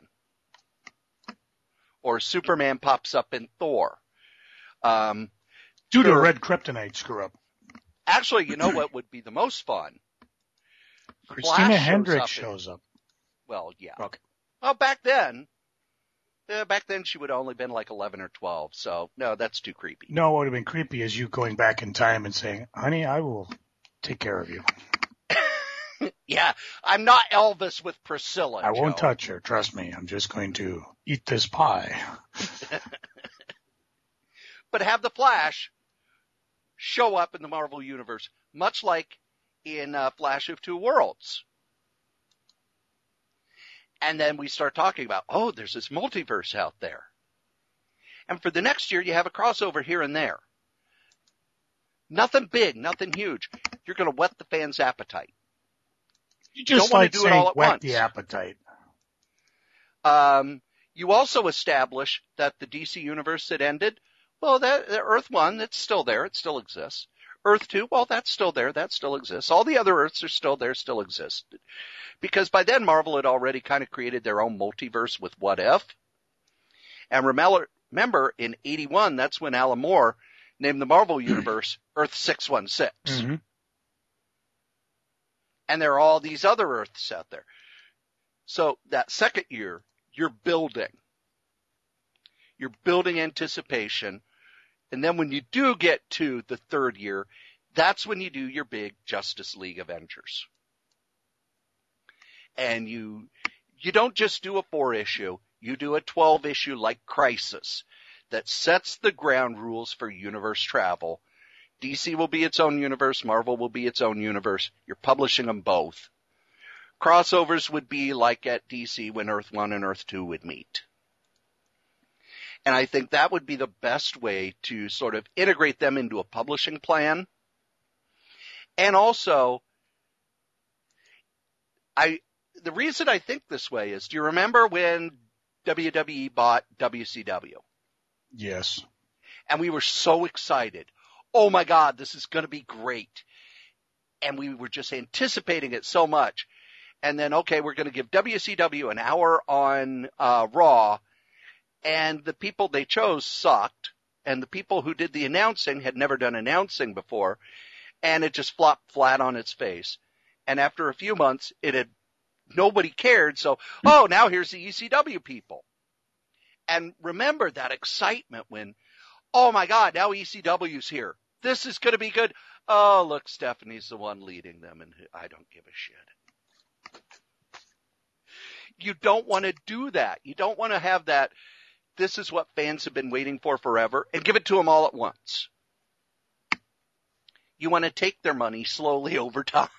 Or Superman pops up in Thor. Um, Due to red kryptonite screw up. Actually, you know what would be the most fun? Christina Hendricks shows up. Well, yeah. Okay. Well, back then, uh, back then she would have only been like eleven or twelve, so no, that's too creepy. No, what would have been creepy is you going back in time and saying, honey, I will take care of you. Yeah, I'm not Elvis with Priscilla, I Joe. won't touch her, trust me. I'm just going to eat this pie. But have the Flash show up in the Marvel Universe, much like in uh, Flash of Two Worlds. And then we start talking about, oh, there's this multiverse out there. And for the next year, you have a crossover here and there. Nothing big, nothing huge. You're going to whet the fans' appetite. You just don't like do it saying all at whet once. the appetite. Um, you also establish that the D C universe that ended, well, that the Earth one, it's still there. It still exists. Earth two, well, that's still there. That still exists. All the other Earths are still there, still exist. Because by then, Marvel had already kind of created their own multiverse with What If. And remember, remember in eighty-one, that's when Alan Moore named the Marvel Universe Earth six one six. Mm-hmm. And there are all these other Earths out there. So that second year, you're building. You're building anticipation. And then when you do get to the third year, that's when you do your big Justice League Avengers. And you, you don't just do a four issue, you do a twelve issue like Crisis that sets the ground rules for universe travel. D C will be its own universe, Marvel will be its own universe. You're publishing them both. Crossovers would be like at D C when Earth one and Earth two would meet. And I think that would be the best way to sort of integrate them into a publishing plan. And also, I, the reason I think this way is, do you remember when W W E bought W C W? Yes. And we were so excited. Oh my God, this is going to be great. And we were just anticipating it so much. And then, okay, we're going to give W C W an hour on uh, Raw. And the people they chose sucked. And the people who did the announcing had never done announcing before. And it just flopped flat on its face. And after a few months, it had, nobody cared. So, oh, now here's the E C W people. And remember that excitement when, oh my God, now E C W's here. This is going to be good. Oh, look, Stephanie's the one leading them, and I don't give a shit. You don't want to do that. You don't want to have that, this is what fans have been waiting for forever, and give it to them all at once. You want to take their money slowly over time.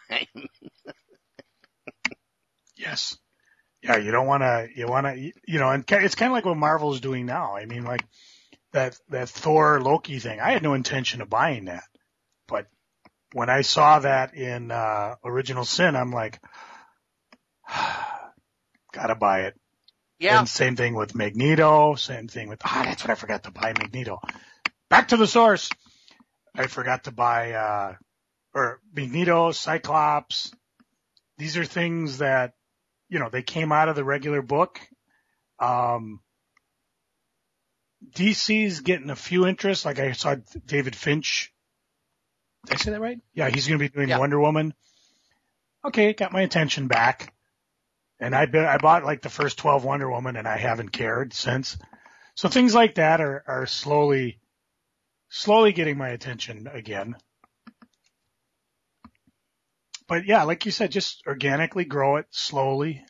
Yes. Yeah, you don't want to, you want to, you know, and it's kind of like what Marvel's doing now. I mean, like that, that Thor Loki thing, I had no intention of buying that. But when I saw that in, uh, Original Sin, I'm like, gotta buy it. Yeah. And same thing with Magneto, same thing with, ah, that's what I forgot to buy, Magneto. Back to the source. I forgot to buy, uh, or Magneto, Cyclops. These are things that, you know, they came out of the regular book. Um, D C's getting a few interests. Like I saw David Finch. Did I say that right? Yeah, he's going to be doing yeah. Wonder Woman. Okay, got my attention back. And I bet I bought like the first twelve Wonder Woman and I haven't cared since. So things like that are, are slowly, slowly getting my attention again. But yeah, like you said, just organically grow it slowly.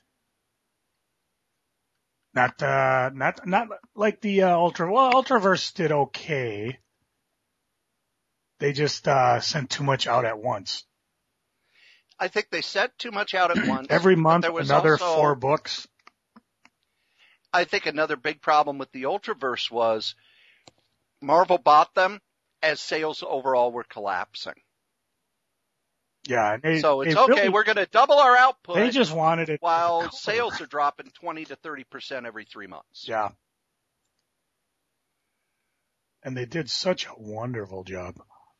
Not, uh, not, not like the, uh, Ultra, well, Ultraverse did okay. They just, uh, sent too much out at once. I think they sent too much out at once. Every month, there was another also, four books. I think another big problem with the Ultraverse was Marvel bought them as sales overall were collapsing. Yeah. They, so it's they okay, really, we're going to double our output. They just wanted it. While sales are dropping twenty to thirty percent every three months. Yeah. And they did such a wonderful job.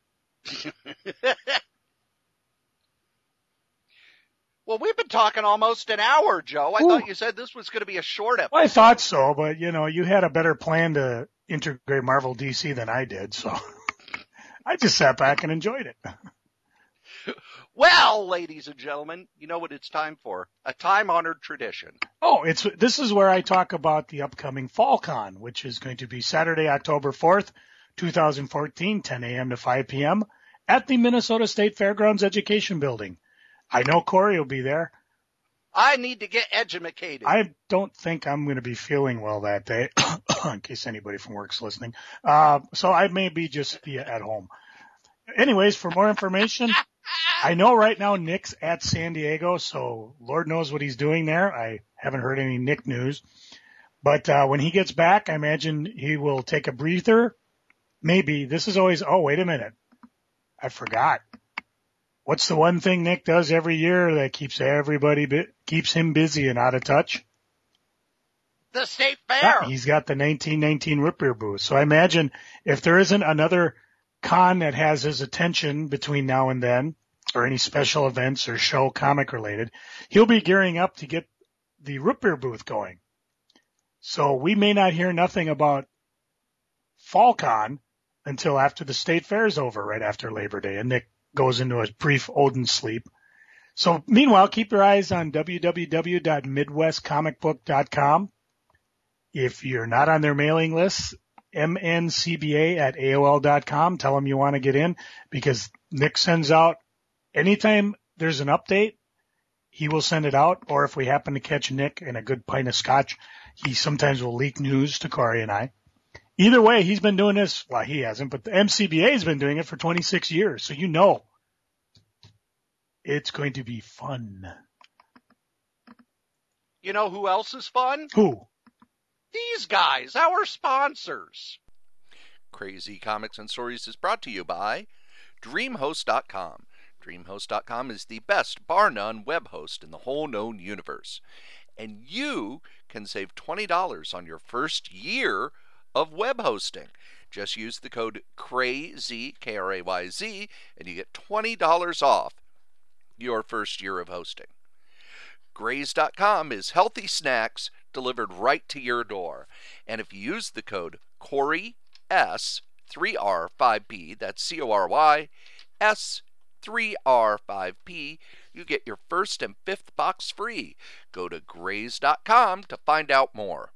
Well, we've been talking almost an hour, Joe. I Ooh. thought you said this was going to be a short episode. Well, I thought so, but you know, you had a better plan to integrate Marvel D C than I did, so I just sat back and enjoyed it. Well, ladies and gentlemen, you know what it's time for. A time-honored tradition. Oh, it's this is where I talk about the upcoming FallCon, which is going to be Saturday, October fourth, twenty fourteen, ten a.m. to five p.m. at the Minnesota State Fairgrounds Education Building. I know Corey will be there. I need to get educated. I don't think I'm going to be feeling well that day, in case anybody from work's listening. Uh, so I may be just be at home. Anyways, for more information, I know right now Nick's at San Diego, so Lord knows what he's doing there. I haven't heard any Nick news. But uh, when he gets back, I imagine he will take a breather. Maybe. This is always, oh, wait a minute. I forgot. What's the one thing Nick does every year that keeps everybody, bu- keeps him busy and out of touch? The State Fair. Yeah, he's got the nineteen nineteen Root Beer booth. So I imagine if there isn't another con that has his attention between now and then, or any special events or show comic related, he'll be gearing up to get the Root Beer booth going. So we may not hear nothing about FallCon until after the State Fair is over, right after Labor Day, and Nick goes into a brief Odin sleep. So meanwhile, keep your eyes on w w w dot midwest comic book dot com. If you're not on their mailing list, m n c b a at a o l dot com. Tell them you want to get in, because Nick sends out anytime there's an update, he will send it out. Or if we happen to catch Nick in a good pint of scotch, he sometimes will leak news to Corey and I. Either way, he's been doing this. Well, he hasn't, but the M C B A has been doing it for twenty-six years. So you know it's going to be fun. You know who else is fun? Who? These guys, our sponsors. Crazy Comics and Stories is brought to you by DreamHost dot com. DreamHost dot com is the best, bar none, web host in the whole known universe. And you can save twenty dollars on your first year of web hosting. Just use the code CRAYZ, K R A Y Z, and you get twenty dollars off your first year of hosting. Graze dot com is healthy snacks delivered right to your door. And if you use the code Corey S three R five P, that's C O R Y S three R five P, you get your first and fifth box free. Go to Graze dot com to find out more.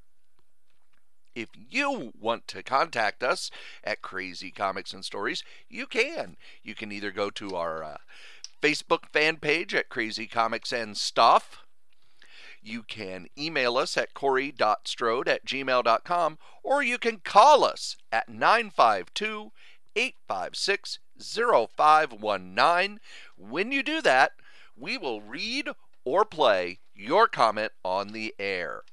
If you want to contact us at Crazy Comics and Stories, you can. You can either go to our uh, Facebook fan page at Crazy Comics and Stuff. You can email us at corey dot strode at gmail dot com, or you can call us at nine five two, eight five six, zero five one nine. When you do that, we will read or play your comment on the air.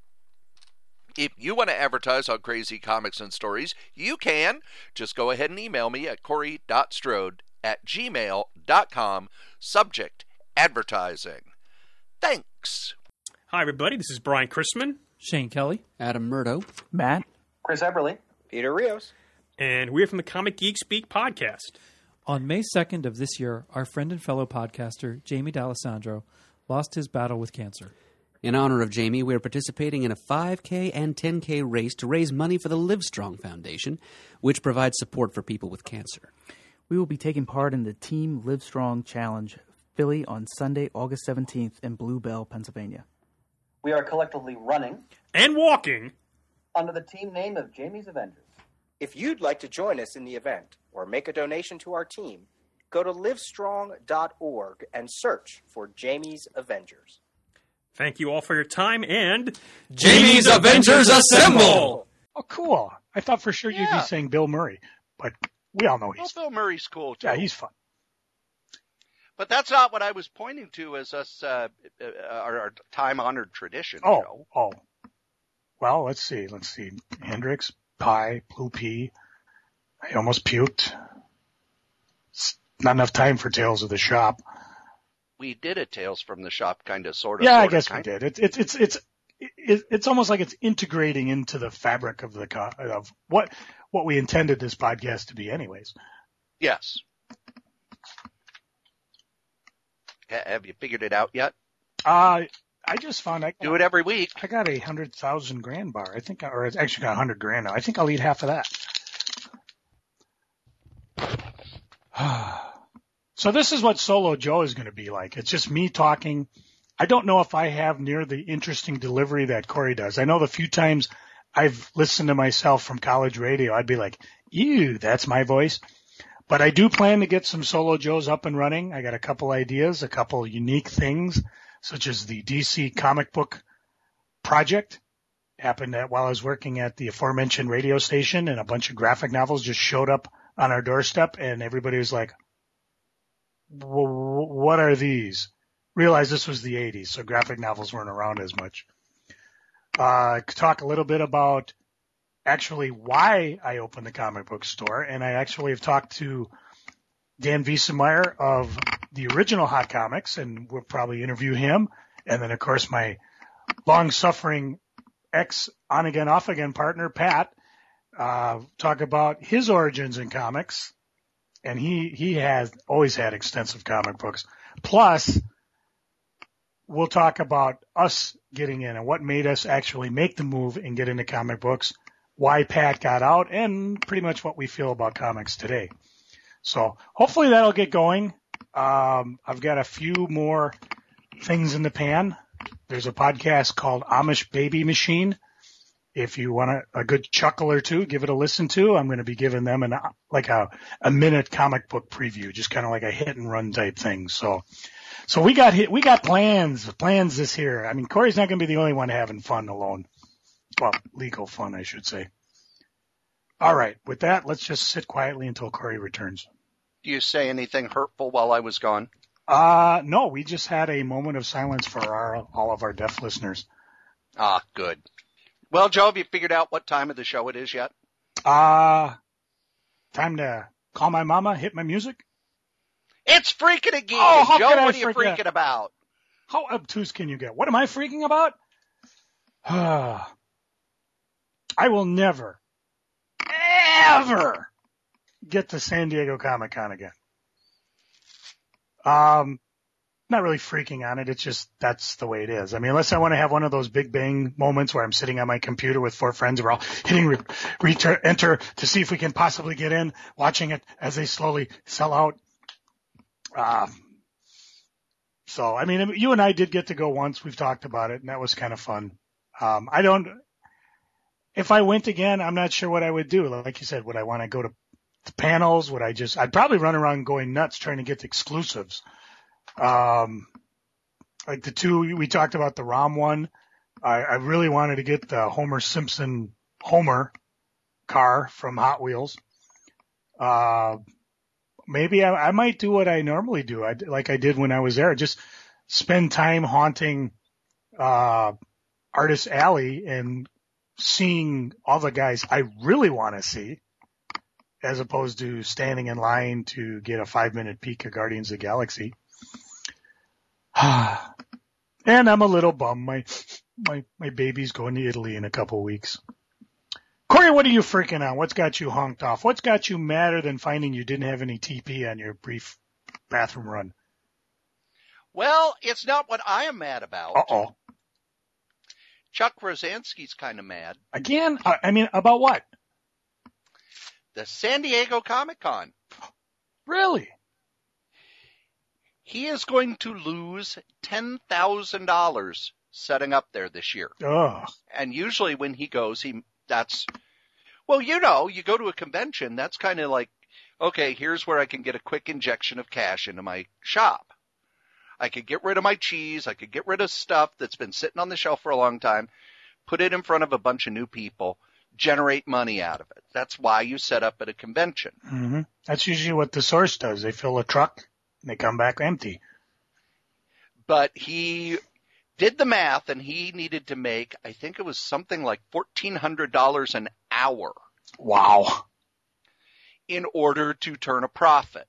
If you want to advertise on Crazy Comics and Stories, you can. Just go ahead and email me at corey dot strode at gmail dot com. Subject, advertising. Thanks. Hi, everybody. This is Brian Christman. Shane Kelly. Adam Murdo. Matt. Chris Eberly. Peter Rios. And we're from the Comic Geek Speak podcast. On May second of this year, our friend and fellow podcaster, Jamie D'Alessandro, lost his battle with cancer. In honor of Jamie, we are participating in a five K and ten K race to raise money for the Livestrong Foundation, which provides support for people with cancer. We will be taking part in the Team Livestrong Challenge, Philly, on Sunday, August seventeenth in Blue Bell, Pennsylvania. We are collectively running and walking under the team name of Jamie's Avengers. If you'd like to join us in the event or make a donation to our team, go to livestrong dot org and search for Jamie's Avengers. Thank you all for your time, and Jamie's Avengers Assemble! Oh, cool. I thought for sure you'd Yeah. be saying Bill Murray, but we all know Well, he's Bill Murray's cool, too. Yeah, he's fun. But that's not what I was pointing to as us, uh, uh, our, our time-honored tradition. Oh, you know? oh. Well, let's see. Let's see. Hendrix, Pie, Blue Pea. I almost puked. It's not enough time for Tales of the Shop. We did a Tales from the Shop kind of, sort of. Yeah, I sorta, guess we kinda. did. It's it's it's it's it, it's almost like it's integrating into the fabric of the co- of what what we intended this podcast to be, anyways. Yes. Ha- Have you figured it out yet? Uh I just found I got, Do it every week. I got a hundred thousand grand bar. I think, I, or it's actually got a hundred grand now. I think I'll eat half of that. So this is what Solo Joe is going to be like. It's just me talking. I don't know if I have near the interesting delivery that Corey does. I know the few times I've listened to myself from college radio, I'd be like, ew, that's my voice. But I do plan to get some Solo Joes up and running. I got a couple ideas, a couple unique things, such as the D C comic book project. Happened at, while I was working at the aforementioned radio station, and a bunch of graphic novels just showed up on our doorstep, and everybody was like, w- what are these? Realized this was the eighties, so graphic novels weren't around as much. Uh, talk a little bit about actually why I opened the comic book store, and I actually have talked to Dan Wiesemeyer of the original Hot Comics, and we'll probably interview him. And then, of course, my long-suffering ex on-again, off-again partner, Pat, uh, talk about his origins in comics. And he, he has always had extensive comic books. Plus, we'll talk about us getting in and what made us actually make the move and get into comic books, why Pat got out, and pretty much what we feel about comics today. So hopefully that'll get going. Um, I've got a few more things in the pan. There's a podcast called Amish Baby Machine. If you want a, a good chuckle or two, give it a listen to. I'm going to be giving them an, like a, a minute comic book preview, just kind of like a hit and run type thing. So, so we got hit, we got plans, plans this year. I mean, Corey's not going to be the only one having fun alone. Well, legal fun, I should say. All right. With that, let's just sit quietly until Corey returns. Do you say anything hurtful while I was gone? Uh, no, we just had a moment of silence for our, all of our deaf listeners. Ah, good. Well, Joe, have you figured out what time of the show it is yet? Uh, time to call my mama, hit my music. It's freaking a geek. Oh, how Joe, could I what are you forget? freaking about? How obtuse can you get? What am I freaking about? I will never, ever get to San Diego Comic-Con again. Um, not really freaking on it. It's just, that's the way it is. I mean, unless I want to have one of those big bang moments where I'm sitting on my computer with four friends who are all hitting re- return, enter to see if we can possibly get in, watching it as they slowly sell out. Um, so, I mean, you and I did get to go once. We've talked about it, and that was kind of fun. Um, I don't, if I went again, I'm not sure what I would do. Like you said, would I want to go to the panels? Would I just, I'd probably run around going nuts trying to get the exclusives. Um, like the two, we talked about the ROM one. I, I really wanted to get the Homer Simpson Homer car from Hot Wheels. Uh, maybe I, I might do what I normally do. I, like I did when I was there, just spend time haunting, uh, Artist Alley and seeing all the guys I really want to see, as opposed to standing in line to get a five minute peek of Guardians of the Galaxy. And I'm a little bummed. My, my, my baby's going to Italy in a couple of weeks. Corey, what are you freaking on? What's got you honked off? What's got you madder than finding you didn't have any T P on your brief bathroom run? Well, it's not what I am mad about. Uh-oh. Chuck Rosansky's kind of mad. Again? I mean, about what? The San Diego Comic-Con. Really? He is going to lose ten thousand dollars setting up there this year. Oh. And usually when he goes, he, that's, well, you know, you go to a convention, that's kind of like, okay, here's where I can get a quick injection of cash into my shop. I could get rid of my cheese. I could get rid of stuff that's been sitting on the shelf for a long time, put it in front of a bunch of new people, generate money out of it. That's why you set up at a convention. Mm-hmm. That's usually what the source does. They fill a truck and they come back empty. But he did the math and he needed to make, I think it was something like fourteen hundred dollars an hour. Wow. In order to turn a profit.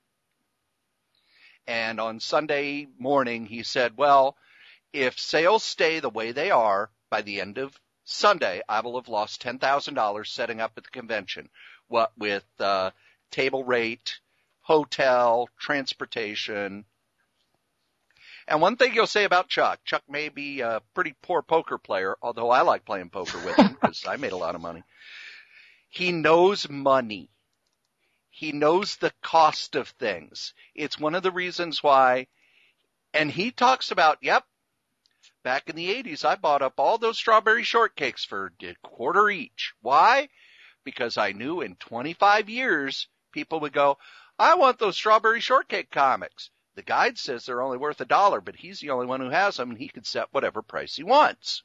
And on Sunday morning, he said, well, if sales stay the way they are by the end of Sunday, I will have lost ten thousand dollars setting up at the convention. What with uh, table rate, hotel, transportation. And one thing you'll say about Chuck, Chuck may be a pretty poor poker player, although I like playing poker with him because I made a lot of money. He knows money. He knows the cost of things. It's one of the reasons why, and he talks about, yep, back in the eighties, I bought up all those strawberry shortcakes for a quarter each. Why? Because I knew in twenty-five years, people would go, I want those strawberry shortcake comics. The guide says they're only worth a dollar, but he's the only one who has them, and he can set whatever price he wants.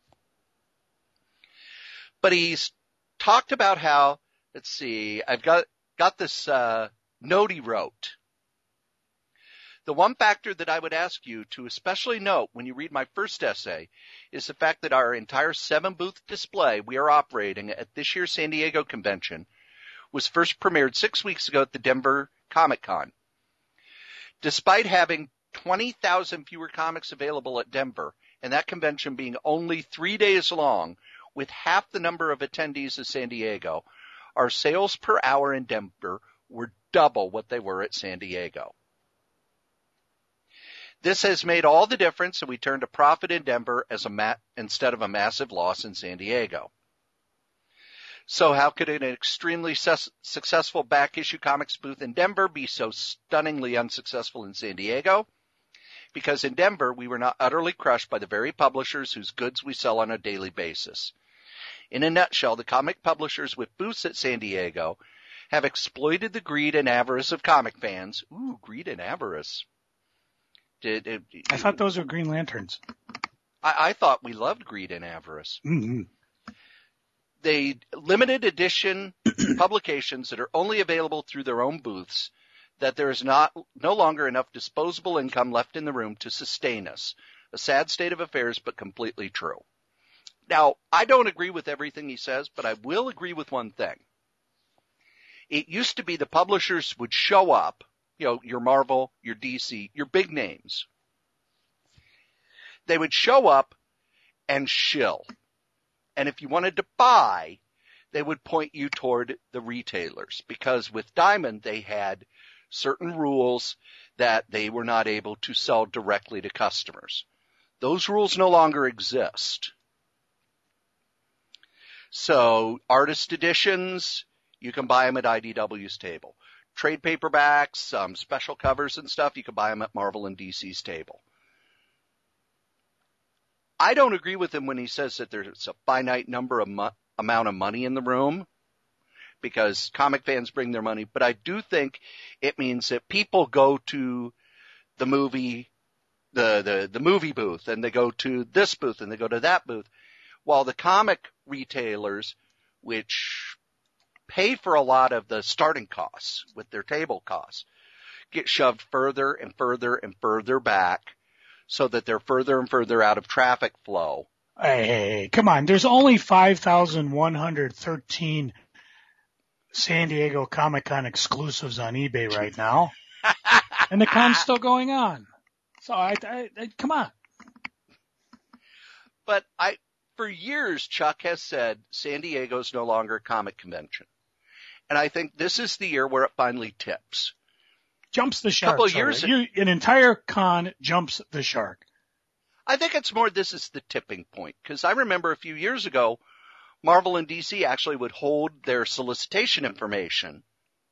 But he's talked about how, let's see, I've got, got this uh, note he wrote. The one factor that I would ask you to especially note when you read my first essay is the fact that our entire seven-booth display we are operating at this year's San Diego convention was first premiered six weeks ago at the Denver Comic Con. Despite having twenty thousand fewer comics available at Denver, and that convention being only three days long, with half the number of attendees as San Diego, our sales per hour in Denver were double what they were at San Diego. This has made all the difference, and we turned a profit in Denver as a ma- instead of a massive loss in San Diego. So how could an extremely su- successful back-issue comics booth in Denver be so stunningly unsuccessful in San Diego? Because in Denver, we were not utterly crushed by the very publishers whose goods we sell on a daily basis. In a nutshell, the comic publishers with booths at San Diego have exploited the greed and avarice of comic fans. Ooh, greed and avarice. Did, did, I thought those were Green Lanterns. I, I thought we loved greed and avarice. Mm-hmm. They limited edition publications that are only available through their own booths, that there is not no longer enough disposable income left in the room to sustain us. A sad state of affairs, but completely true. Now, I don't agree with everything he says, but I will agree with one thing. It used to be the publishers would show up, you know, your Marvel, your D C, your big names. They would show up and shill. And if you wanted to buy, they would point you toward the retailers, because with Diamond, they had certain rules that they were not able to sell directly to customers. Those rules no longer exist. So artist editions, you can buy them at I D W's table. Trade paperbacks, um, special covers and stuff, you can buy them at Marvel and D C's table. I don't agree with him when he says that there's a finite number of mo- amount of money in the room, because comic fans bring their money, but I do think it means that people go to the movie, the, the, the movie booth, and they go to this booth, and they go to that booth, while the comic retailers, which pay for a lot of the starting costs with their table costs, get shoved further and further and further back, so that they're further and further out of traffic flow. Hey, hey, hey, come on. There's only five thousand one hundred thirteen San Diego Comic-Con exclusives on eBay right now. And the con's still going on. So I, I, I come on. But I, for years, Chuck has said San Diego's no longer a comic convention. And I think this is the year where it finally tips. Jumps the shark. Couple of years, you, an entire con jumps the shark. I think it's more this is the tipping point, because I remember a few years ago, Marvel and D C actually would hold their solicitation information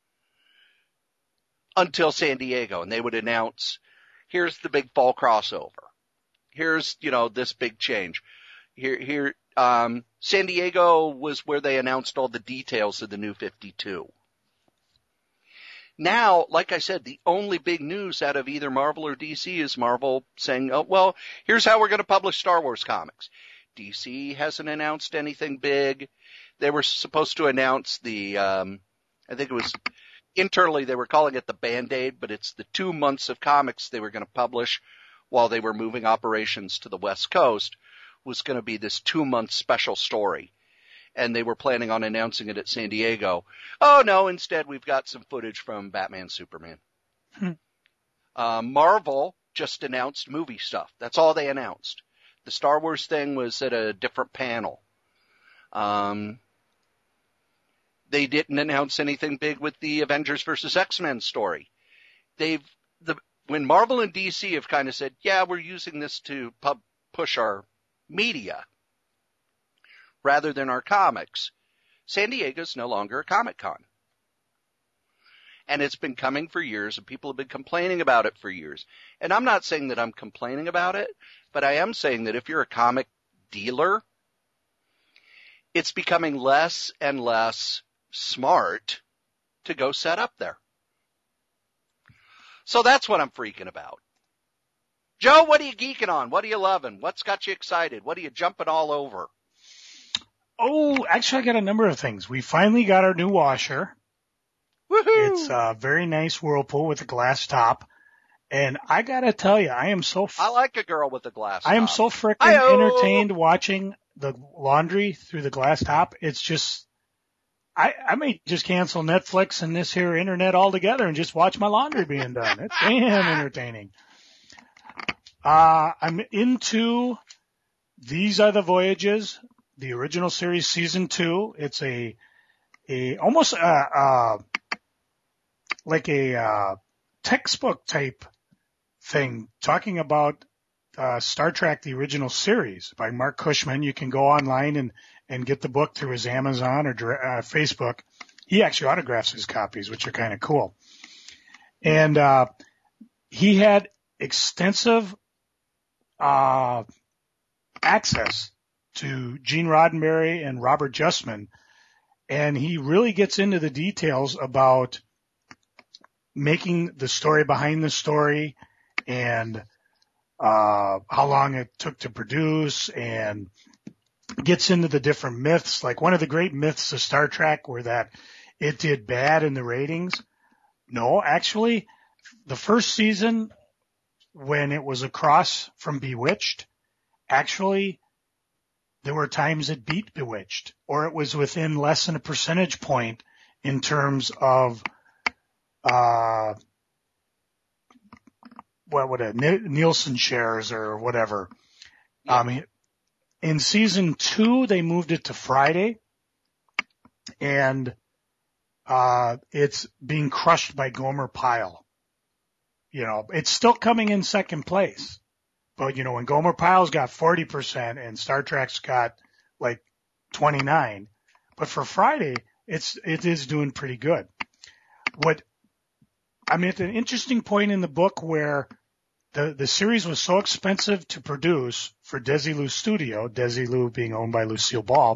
until San Diego, and they would announce, here's the big fall crossover. Here's, you know, this big change. Here, here, um, San Diego was where they announced all the details of the new fifty-two. Now, like I said, the only big news out of either Marvel or D C is Marvel saying, oh, well, here's how we're going to publish Star Wars comics. D C hasn't announced anything big. They were supposed to announce the, um, I think it was internally they were calling it the Band-Aid, but it's the two months of comics they were going to publish while they were moving operations to the West Coast was going to be this two-month special story. And they were planning on announcing it at San Diego. Oh, no, instead we've got some footage from Batman Superman. Hmm. Uh, Marvel just announced movie stuff. That's all they announced. The Star Wars thing was at a different panel. Um, they didn't announce anything big with the Avengers versus X-Men story. They've, the, when Marvel and D C have kind of said, yeah, we're using this to pub, push our media, rather than our comics, San Diego's no longer a Comic-Con. And it's been coming for years, and people have been complaining about it for years. And I'm not saying that I'm complaining about it, but I am saying that if you're a comic dealer, it's becoming less and less smart to go set up there. So that's what I'm freaking about. Joe, what are you geeking on? What are you loving? What's got you excited? What are you jumping all over? Oh, actually, I got a number of things. We finally got our new washer. Woohoo! It's a very nice Whirlpool with a glass top. And I gotta tell you, I am so, f- I like a girl with a glass I am top. so frickin' Hi-yo! entertained watching the laundry through the glass top. It's just, I, I may just cancel Netflix and this here internet altogether and just watch my laundry being done. It's damn entertaining. Uh, I'm into These Are the Voyages, the original series season two. It's a, a, almost, uh, uh, like a, uh, textbook type thing talking about, uh, Star Trek, the original series by Mark Cushman. You can go online and, and get the book through his Amazon or uh, Facebook. He actually autographs his copies, which are kind of cool. And, uh, he had extensive, uh, access to Gene Roddenberry and Robert Justman. And he really gets into the details about making the story behind the story and, uh, how long it took to produce, and gets into the different myths. Like one of the great myths of Star Trek were that it did bad in the ratings. No, actually the first season, when it was across from Bewitched, actually there were times it beat Bewitched, or it was within less than a percentage point in terms of, uh, what would it, Nielsen shares or whatever. Yeah. Um, in season two, they moved it to Friday, and, uh, it's being crushed by Gomer Pyle. You know, it's still coming in second place. But, you know, when Gomer Pyle's got forty percent and Star Trek's got like twenty-nine, but for Friday, it's, it is doing pretty good. What, I'm at an interesting point in the book where the, the series was so expensive to produce for Desilu Studio, Desilu being owned by Lucille Ball,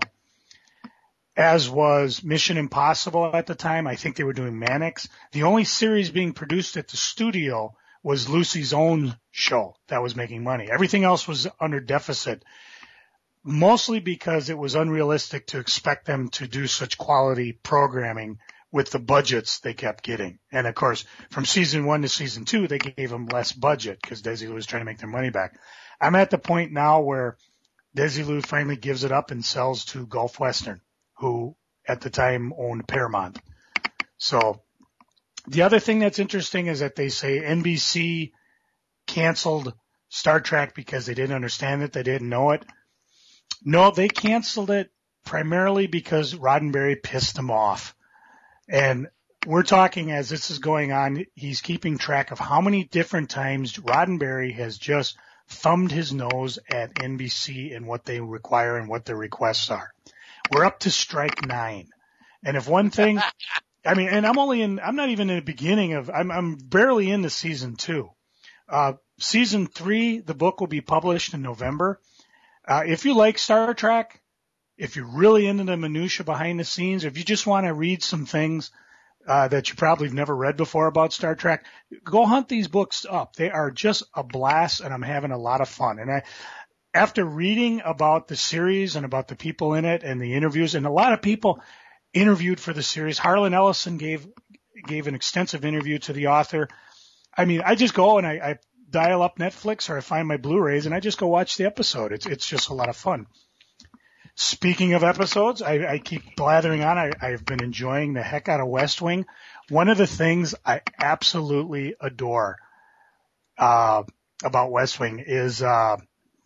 as was Mission Impossible at the time. I think they were doing Mannix. The only series being produced at the studio was Lucy's own show that was making money. Everything else was under deficit, mostly because it was unrealistic to expect them to do such quality programming with the budgets they kept getting. And of course, from season one to season two, they gave them less budget because Desilu was trying to make their money back. I'm at the point now where Desilu finally gives it up and sells to Gulf Western, who at the time owned Paramount. So the other thing that's interesting is that they say N B C canceled Star Trek because they didn't understand it. They didn't know it. No, they canceled it primarily because Roddenberry pissed them off. And we're talking, as this is going on, he's keeping track of how many different times Roddenberry has just thumbed his nose at N B C and what they require and what their requests are. We're up to strike nine. And if one thing, I mean, and I'm only in, I'm not even in the beginning of, I'm, I'm barely into season two. Uh, season three, the book will be published in November. Uh, if you like Star Trek, if you're really into the minutia behind the scenes, if you just want to read some things, uh, that you probably have never read before about Star Trek, go hunt these books up. They are just a blast, and I'm having a lot of fun. And I, after reading about the series and about the people in it and the interviews, and a lot of people interviewed for the series, Harlan Ellison gave, gave an extensive interview to the author. I mean, I just go and I, I dial up Netflix or I find my Blu-rays and I just go watch the episode. It's, it's just a lot of fun. Speaking of episodes, I, I keep blathering on. I, I've been enjoying the heck out of West Wing. One of the things I absolutely adore, uh, about West Wing is, uh,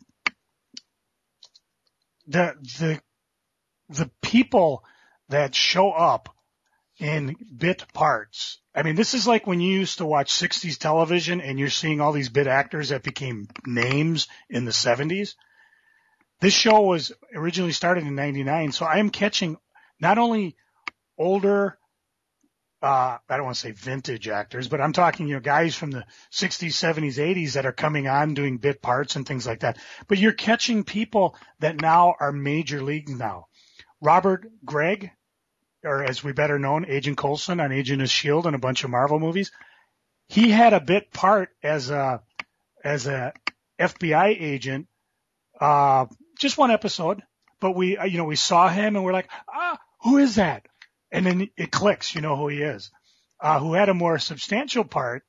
the, the, the people that show up in bit parts. I mean, this is like when you used to watch sixties television and you're seeing all these bit actors that became names in the seventies. This show was originally started in ninety-nine, so I'm catching not only older, uh, I don't want to say vintage actors, but I'm talking, you know, guys from the sixties, seventies, eighties that are coming on doing bit parts and things like that. But you're catching people that now are major leagues now. Robert Gregg, or as we better known, Agent Coulson on Agent of S H I E L D and a bunch of Marvel movies. He had a bit part as a, as a F B I agent, uh, just one episode, but we, you know, we saw him and we're like, ah, who is that? And then it clicks, you know who he is. Uh, who had a more substantial part,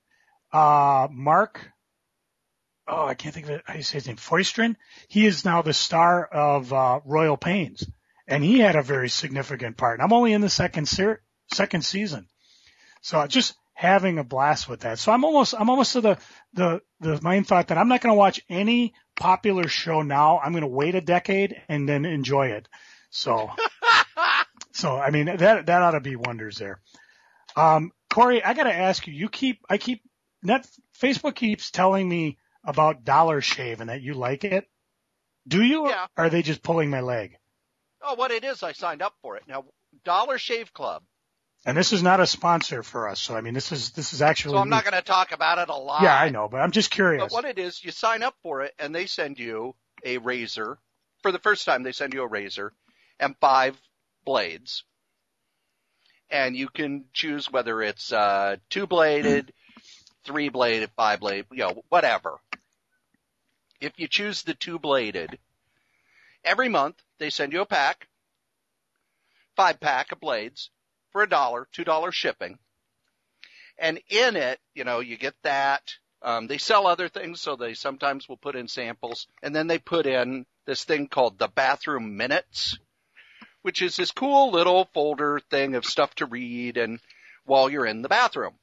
uh, Mark, oh, I can't think of it. How do you say his name? Foystrin. He is now the star of, uh, Royal Pains, and he had a very significant part. And I'm only in the second ser- second season. So just having a blast with that. So I'm almost, I'm almost to the, the, the main thought that I'm not going to watch any popular show now. I'm going to wait a decade and then enjoy it. So, so, I mean, that, that ought to be wonders there. Um, Corey, I got to ask you, you keep, I keep, net, Facebook keeps telling me about Dollar Shave and that you like it. Do you? Yeah. Or are they just pulling my leg? Oh, what it is, I signed up for it. Now, Dollar Shave Club. And this is not a sponsor for us. So, I mean, this is, this is actually. So I'm not going to talk about it a lot. Yeah, I know, but I'm just curious. But what it is, you sign up for it and they send you a razor. For the first time, they send you a razor and five blades. And you can choose whether it's, uh, two-bladed, three-bladed, five-bladed, you know, whatever. If you choose the two-bladed, every month they send you a pack, five-pack of blades for a dollar, two dollars shipping. And in it, you know, you get that. Um, they sell other things, so they sometimes will put in samples. And then they put in this thing called the Bathroom Minutes, which is this cool little folder thing of stuff to read and while you're in the bathroom.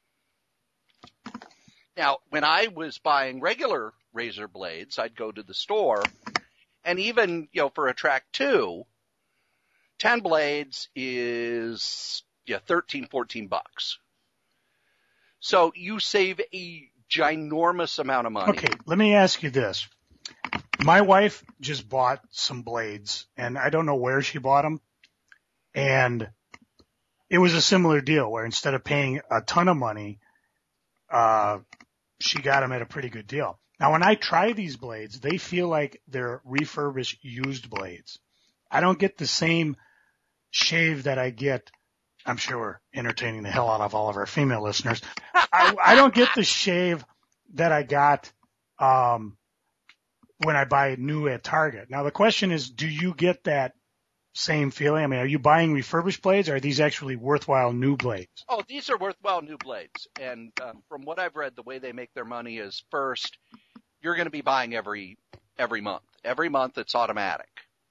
Now, when I was buying regular razor blades, I'd go to the store, and even, you know, for a track two, ten blades is, yeah, thirteen, fourteen bucks. So you save a ginormous amount of money. Okay, let me ask you this. My wife just bought some blades, and I don't know where she bought them. And it was a similar deal where instead of paying a ton of money, uh, she got them at a pretty good deal. Now, when I try these blades, they feel like they're refurbished used blades. I don't get the same shave that I get. I'm sure we're entertaining the hell out of all of our female listeners. I, I don't get the shave that I got, um, when I buy new at Target. Now, the question is, do you get that same feeling? I mean, are you buying refurbished blades, or are these actually worthwhile new blades? Oh, these are worthwhile new blades. And um, from what I've read, the way they make their money is, first, you're going to be buying every every month. Every month, it's automatic.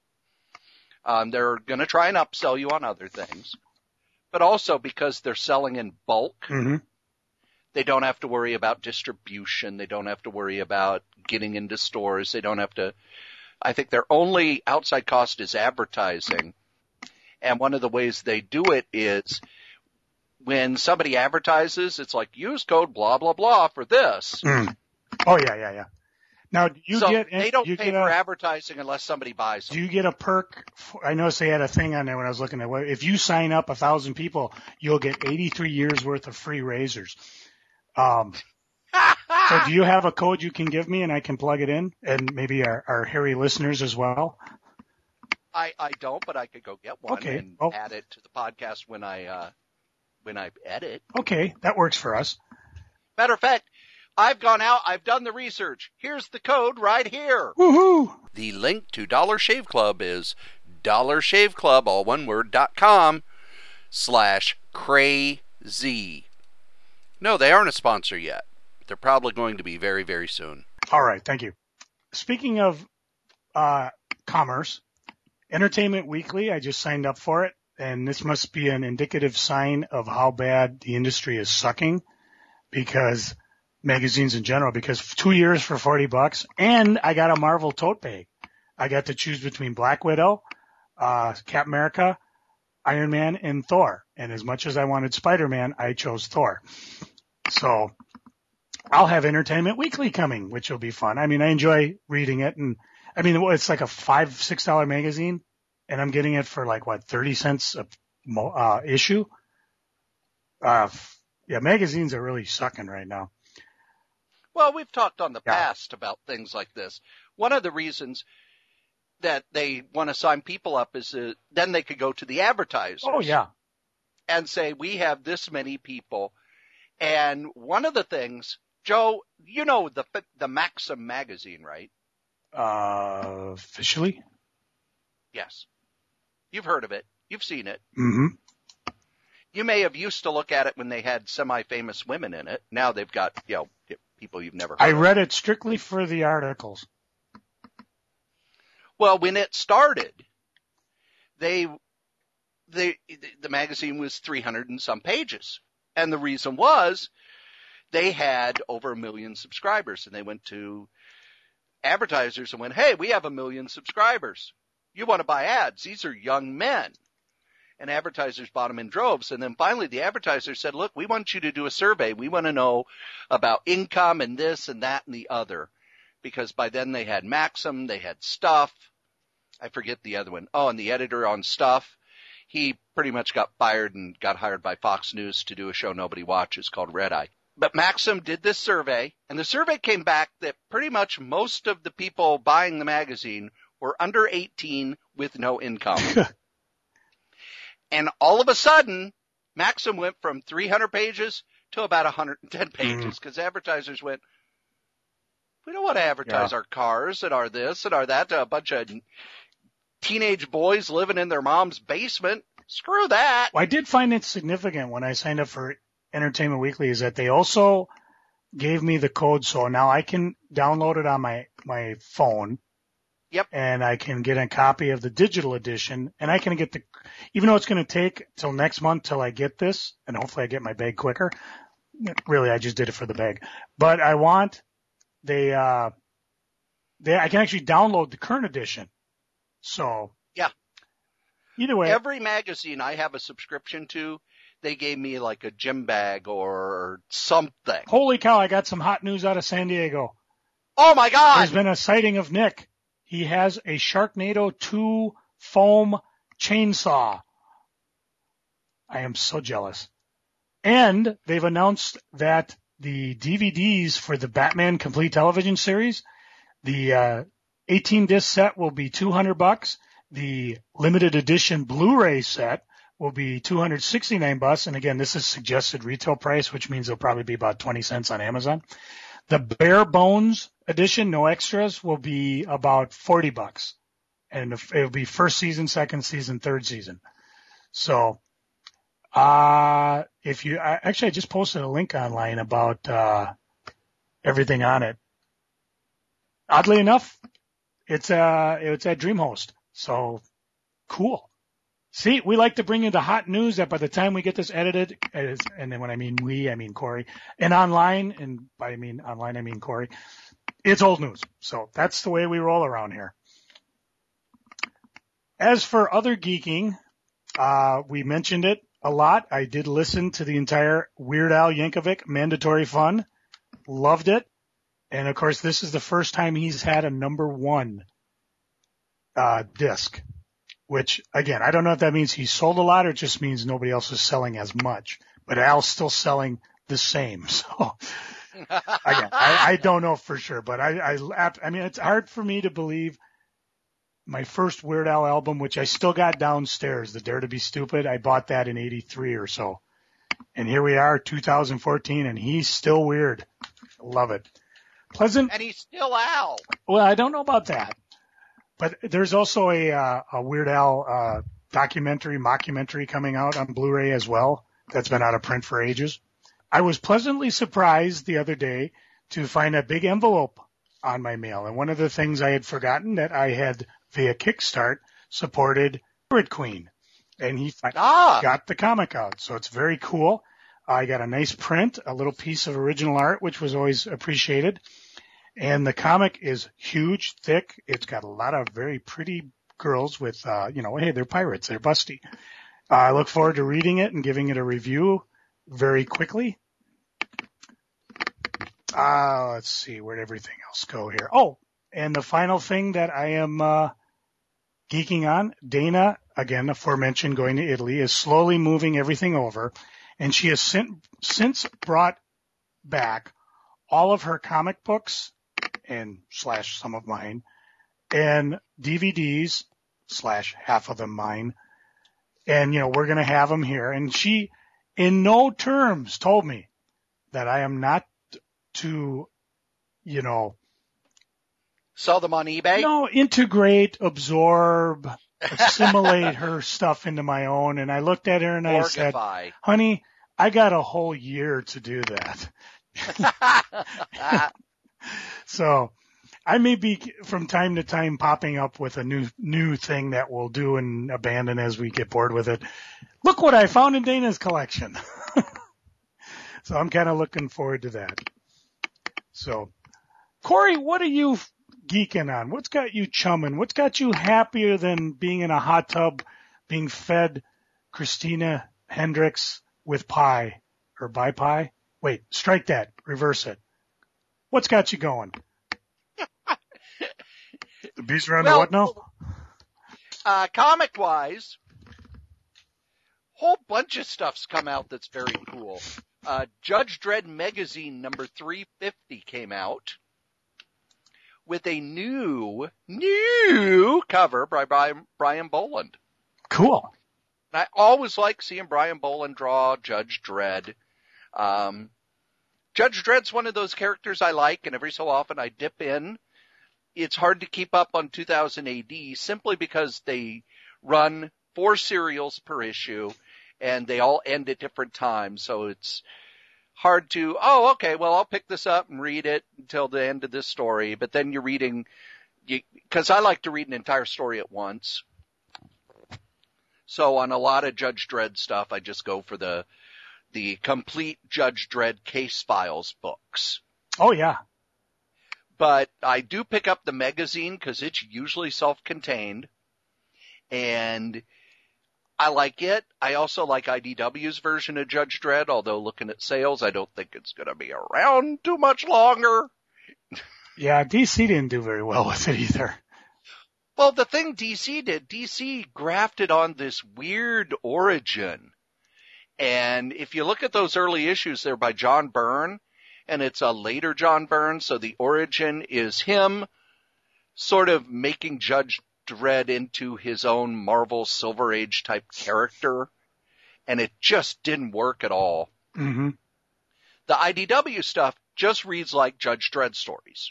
Um, they're going to try and upsell you on other things. But also, because they're selling in bulk, Mm-hmm. they don't have to worry about distribution. They don't have to worry about getting into stores. They don't have to. I think their only outside cost is advertising. And one of the ways they do it is when somebody advertises, it's like, use code blah, blah, blah for this. Mm. Oh, yeah, yeah, yeah. Now, do you so get, they don't you pay get for a, advertising unless somebody buys them. do you get a perk? For, I noticed they had a thing on there when I was looking at it. If you sign up a thousand people, you'll get eighty-three years worth of free razors. Um, so do you have a code you can give me and I can plug it in, and maybe our, our hairy listeners as well? I, I don't, but I could go get one Okay. and Oh. add it to the podcast when I, uh, when I edit. Okay, that works for us. Matter of fact, I've gone out, I've done the research. Here's the code right here. Woohoo! The link to Dollar Shave Club is Dollar Shave Club, all one word, dot com slash crazy. No, they aren't a sponsor yet. They're probably going to be very, very soon. All right, thank you. Speaking of uh, commerce, Entertainment Weekly, I just signed up for it, and this must be an indicative sign of how bad the industry is sucking, because magazines in general, because two years for forty bucks, and I got a Marvel tote bag. I got to choose between Black Widow, uh, Captain America, Iron Man, and Thor. And as much as I wanted Spider-Man, I chose Thor. So I'll have Entertainment Weekly coming, which will be fun. I mean, I enjoy reading it, and I mean, it's like a five, six dollar magazine, and I'm getting it for like what, thirty cents a mo- uh, issue. Uh, yeah, magazines are really sucking right now. Well, we've talked on the Yeah. past about things like this. One of the reasons that they want to sign people up is uh, then they could go to the advertisers. Oh yeah. And say, we have this many people. And one of the things, Joe, you know the the Maxim magazine, right? Uh, officially? Yes. You've heard of it. You've seen it. Mm-hmm. You may have used to look at it when they had semi-famous women in it. Now they've got, you know, people you've never heard I of. read it strictly for the articles. Well, when it started, they, they, the magazine was three hundred and some pages. And the reason was they had over a million subscribers, and they went to advertisers and went, hey, we have a million subscribers. You want to buy ads? These are young men. And advertisers bought them in droves. And then finally the advertiser said, look, we want you to do a survey. We want to know about income and this and that and the other. Because by then they had Maxim, they had Stuff. I forget the other one. Oh, and the editor on Stuff. He pretty much got fired and got hired by Fox News to do a show nobody watches called Red Eye. But Maxim did this survey, and the survey came back that pretty much most of the people buying the magazine were under eighteen with no income. And all of a sudden, Maxim went from three hundred pages to about one hundred ten pages because mm. advertisers went, we don't want to advertise yeah. our cars and our this and our that to a bunch of teenage boys living in their mom's basement. Screw that. Well, I did find it significant when I signed up for Entertainment Weekly is that they also gave me the code, so now I can download it on my, my phone. Yep. And I can get a copy of the digital edition, and I can get the, even though it's going to take till next month till I get this, and hopefully I get my bag quicker. Really, I just did it for the bag. But I want, they, uh, they, I can actually download the current edition. So. Yeah. Either way. Every magazine I have a subscription to, they gave me like a gym bag or something. Holy cow, I got some hot news out of San Diego. Oh my God! There's been a sighting of Nick. He has a Sharknado two foam chainsaw. I am so jealous. And they've announced that the D V Ds for the Batman Complete Television series, the uh, eighteen disc set will be two hundred bucks. The limited edition Blu-ray set will be two hundred sixty-nine bucks. And again, this is suggested retail price, which means it'll probably be about twenty cents on Amazon. The bare bones edition, no extras, will be about forty bucks. And it'll be first season, second season, third season. So, uh, if you, I, actually I just posted a link online about, uh, everything on it. Oddly enough, it's, uh, it's at DreamHost. So cool. See, we like to bring you the hot news that by the time we get this edited, and then when I mean we, I mean Corey, and online, and by I mean online, I mean Corey, it's old news. So that's the way we roll around here. As for other geeking, uh, we mentioned it a lot. I did listen to the entire Weird Al Yankovic Mandatory Fun. Loved it. And of course, this is the first time he's had a number one, uh, disc. Which, again, I don't know if that means he sold a lot or it just means nobody else is selling as much. But Al's still selling the same. So, again, I, I don't know for sure. But I, I, I mean, it's hard for me to believe my first Weird Al album, which I still got downstairs, The Dare to Be Stupid. I bought that in eighty-three or so. And here we are, two thousand fourteen, and he's still weird. Love it. Pleasant. And he's still Al. Well, I don't know about that. But there's also a, uh, a Weird Al, uh, documentary, mockumentary coming out on Blu-ray as well. That's been out of print for ages. I was pleasantly surprised the other day to find a big envelope on my mail. And one of the things I had forgotten that I had via Kickstart supported Pirate Queen. And he ah. got the comic out. So it's very cool. I got a nice print, a little piece of original art, which was always appreciated. And the comic is huge, thick. It's got a lot of very pretty girls with, uh, you know, hey, they're pirates. They're busty. Uh, I look forward to reading it and giving it a review very quickly. Uh, let's see. Where'd everything else go here? Oh, and the final thing that I am, uh, geeking on, Dana, again, aforementioned going to Italy, is slowly moving everything over. And she has since brought back all of her comic books and slash some of mine and D V Ds slash half of them mine. And, you know, we're going to have them here. And she in no terms told me that I am not to, you know, sell them on eBay. No, integrate, absorb, assimilate her stuff into my own. And I looked at her and I said, Orgify. honey, I got a whole year to do that. So I may be from time to time popping up with a new, new thing that we'll do and abandon as we get bored with it. Look what I found in Dana's collection. So I'm kind of looking forward to that. So Corey, what are you geeking on? What's got you chumming? What's got you happier than being in a hot tub, being fed Christina Hendricks with pie or by pie? Wait, strike that. Reverse it. What's got you going? The bees are on well, the what now? Uh, comic wise, whole bunch of stuff's come out that's very cool. Uh, Judge Dredd magazine number three fifty came out with a new, new cover by Brian, Brian Boland. Cool. And I always like seeing Brian Boland draw Judge Dredd. Um, Judge Dredd's one of those characters I like, and every so often I dip in. It's hard to keep up on two thousand A D simply because they run four serials per issue, and they all end at different times, so it's hard to, oh, okay, well, I'll pick this up and read it until the end of this story, but then you're reading, because I like to read an entire story at once. So on a lot of Judge Dredd stuff, I just go for the the complete Judge Dredd case files books. Oh, yeah. But I do pick up the magazine because it's usually self-contained, and I like it. I also like I D W's version of Judge Dredd, although looking at sales, I don't think it's going to be around too much longer. Yeah, D C didn't do very well with it either. Well, the thing D C did, D C grafted on this weird origin. And if you look at those early issues, they're by John Byrne, and it's a later John Byrne, so the origin is him sort of making Judge Dredd into his own Marvel Silver Age type character, and it just didn't work at all. Mm-hmm. The I D W stuff just reads like Judge Dredd stories.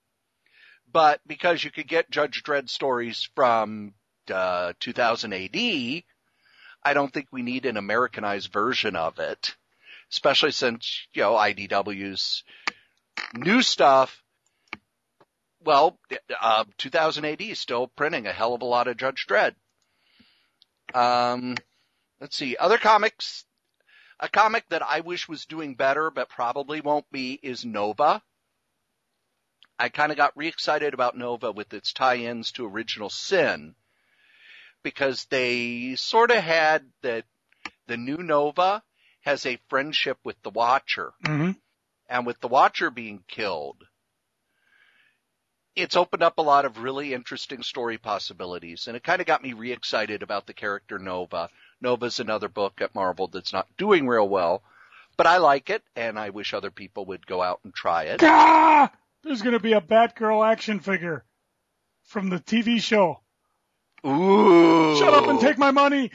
But because you could get Judge Dredd stories from uh, two thousand A D, I don't think we need an Americanized version of it, especially since, you know, I D W's new stuff, well, uh, two thousand A D is still printing a hell of a lot of Judge Dredd. Um, let's see, other comics, a comic that I wish was doing better, but probably won't be, is Nova. I kind of got re-excited about Nova with its tie-ins to Original Sin, because they sort of had that the new Nova has a friendship with the Watcher. Mm-hmm. And with the Watcher being killed, it's opened up a lot of really interesting story possibilities. And it kind of got me re-excited about the character Nova. Nova's another book at Marvel that's not doing real well, but I like it, and I wish other people would go out and try it. Ah! There's going to be a Batgirl action figure from the T V show. Ooh. Shut up and take my money.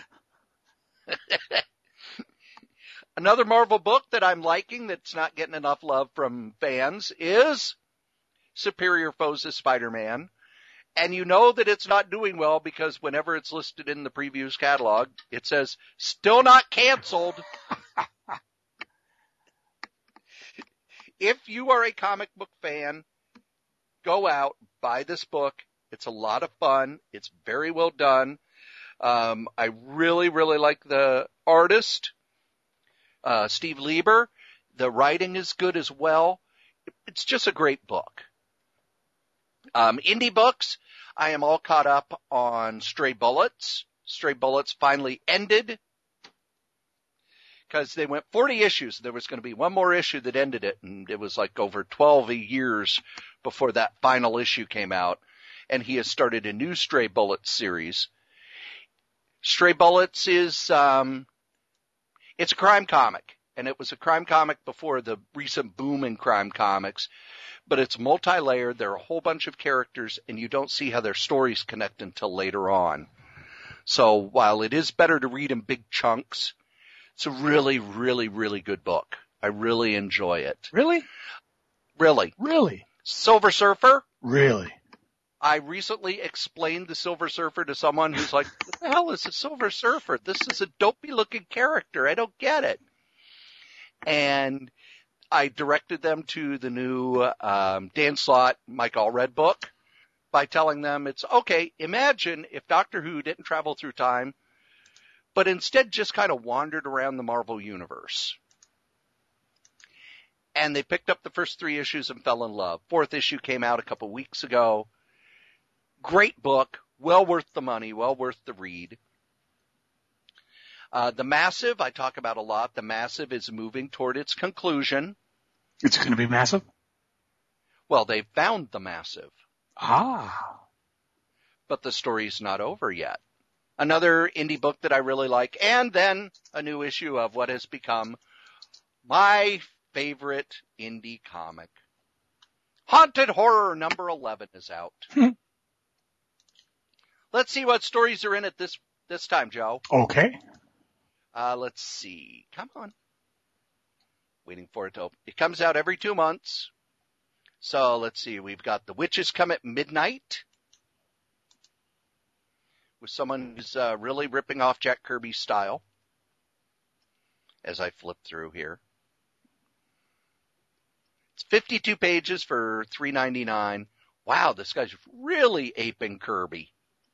Another Marvel book that I'm liking that's not getting enough love from fans is Superior Foes of Spider-Man. And you know that it's not doing well because whenever it's listed in the previews catalog, it says, still not canceled. If you are a comic book fan, go out, buy this book. It's a lot of fun. It's very well done. Um, I really, really like the artist, uh, Steve Lieber. The writing is good as well. It's just a great book. Um, indie books, I am all caught up on Stray Bullets. Stray Bullets finally ended because they went forty issues. There was going to be one more issue that ended it, and it was like over twelve years before that final issue came out. And he has started a new Stray Bullets series. Stray Bullets is, um, it's a crime comic, and it was a crime comic before the recent boom in crime comics, but it's multi-layered. There are a whole bunch of characters, and you don't see how their stories connect until later on. So while it is better to read in big chunks, it's a really, really, really good book. I really enjoy it. Really? Really. Really? Silver Surfer? Really? I recently explained the Silver Surfer to someone who's like, what the hell is a Silver Surfer? This is a dopey-looking character. I don't get it. And I directed them to the new um, Dan Slott, Mike Allred book by telling them it's, okay, imagine if Doctor Who didn't travel through time, but instead just kind of wandered around the Marvel Universe. And they picked up the first three issues and fell in love. Fourth issue came out a couple weeks ago. Great book, well worth the money, well worth the read. Uh, the Massive, I talk about a lot. The Massive is moving toward its conclusion. It's going to be massive? Well, they've found the Massive. Ah. But the story's not over yet. Another indie book that I really like, and then a new issue of what has become my favorite indie comic. Haunted Horror number eleven is out. Let's see what stories are in it this this time, Joe. Okay. Uh, let's see. Come on. Waiting for it to open. It comes out every two months. So let's see. We've got The Witches Come at Midnight, with someone who's uh, really ripping off Jack Kirby's style, as I flip through here. It's fifty-two pages for three ninety-nine. Wow, this guy's really aping Kirby.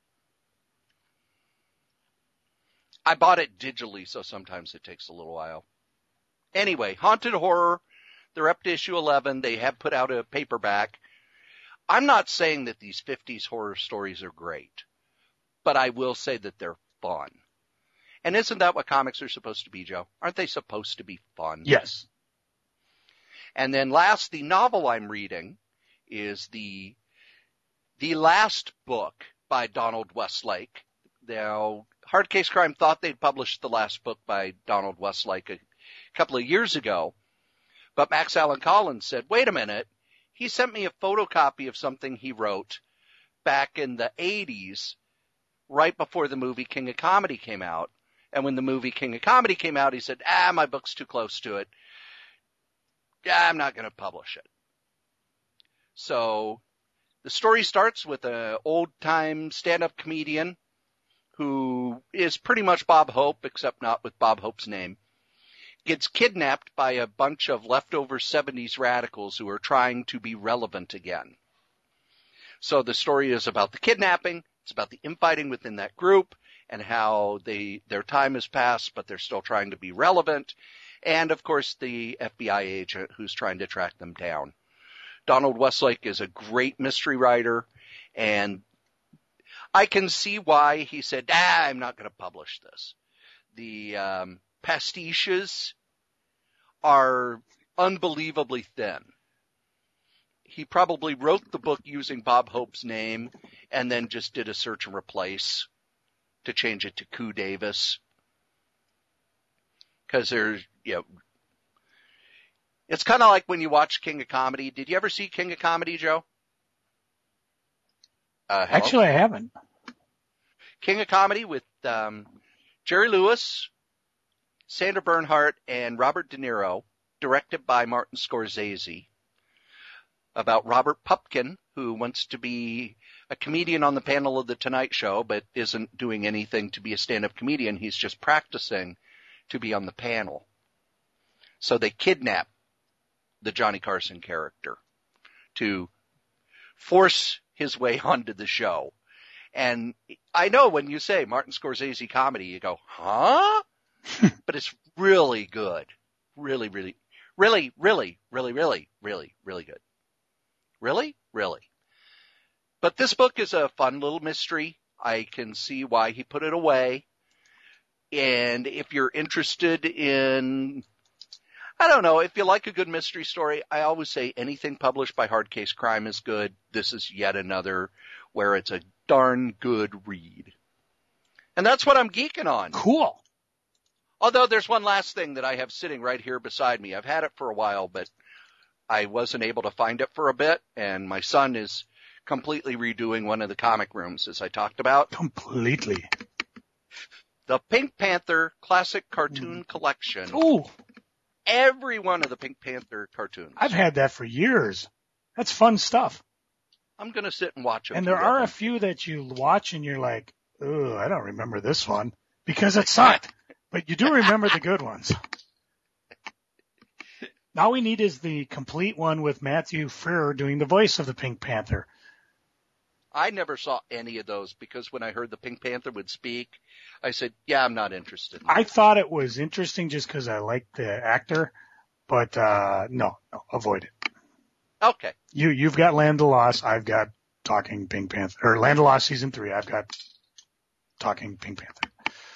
I bought it digitally, so sometimes it takes a little while. Anyway, Haunted Horror, they're up to issue eleven. They have put out a paperback. I'm not saying that these fifties horror stories are great, but I will say that they're fun. And isn't that what comics are supposed to be, Joe? Aren't they supposed to be fun? Yes. And then last, the novel I'm reading is the the last book by Donald Westlake. Now, Hard Case Crime thought they'd published the last book by Donald Westlake a couple of years ago, but Max Allan Collins said, wait a minute, he sent me a photocopy of something he wrote back in the eighties, right before the movie King of Comedy came out. And when the movie King of Comedy came out, he said, ah, my book's too close to it. Yeah, I'm not going to publish it. So the story starts with an old-time stand-up comedian who is pretty much Bob Hope, except not with Bob Hope's name, gets kidnapped by a bunch of leftover seventies radicals who are trying to be relevant again. So the story is about the kidnapping, it's about the infighting within that group, and how they their time has passed, but they're still trying to be relevant, and of course the F B I agent who's trying to track them down. Donald Westlake is a great mystery writer, and I can see why he said, ah, I'm not going to publish this. The um, pastiches are unbelievably thin. He probably wrote the book using Bob Hope's name and then just did a search and replace to change it to Coup Davis. Because there's, you know, it's kind of like when you watch King of Comedy. Did you ever see King of Comedy, Joe? Uh, Actually, I haven't. King of Comedy with um, Jerry Lewis, Sandra Bernhardt, and Robert De Niro, directed by Martin Scorsese, about Robert Pupkin, who wants to be a comedian on the panel of The Tonight Show, but isn't doing anything to be a stand-up comedian. He's just practicing to be on the panel. So they kidnap the Johnny Carson character to force his way onto the show. And I know when you say Martin Scorsese comedy, you go, huh? But it's really good. Really, really, really, really, really, really, really, really good. Really? Really. But this book is a fun little mystery. I can see why he put it away. And if you're interested in, I don't know, if you like a good mystery story, I always say anything published by Hard Case Crime is good. This is yet another where it's a darn good read. And that's what I'm geeking on. Cool. Although there's one last thing that I have sitting right here beside me. I've had it for a while, but I wasn't able to find it for a bit, and my son is completely redoing one of the comic rooms, as I talked about. Completely. The Pink Panther Classic Cartoon Collection. Ooh. Every one of the Pink Panther cartoons. I've had that for years. That's fun stuff. I'm going to sit and watch them. And there are a few that you watch and you're like, oh, I don't remember this one because it sucked. But you do remember the good ones. All we need is the complete one with Matthew Freer doing the voice of the Pink Panther. I never saw any of those because when I heard the Pink Panther would speak, I said, yeah, I'm not interested. In I thought it was interesting just because I liked the actor, but uh no, no, avoid it. Okay. You, you've got Land of the Lost, I've got Talking Pink Panther, or Land of the Lost Season three, I've got Talking Pink Panther.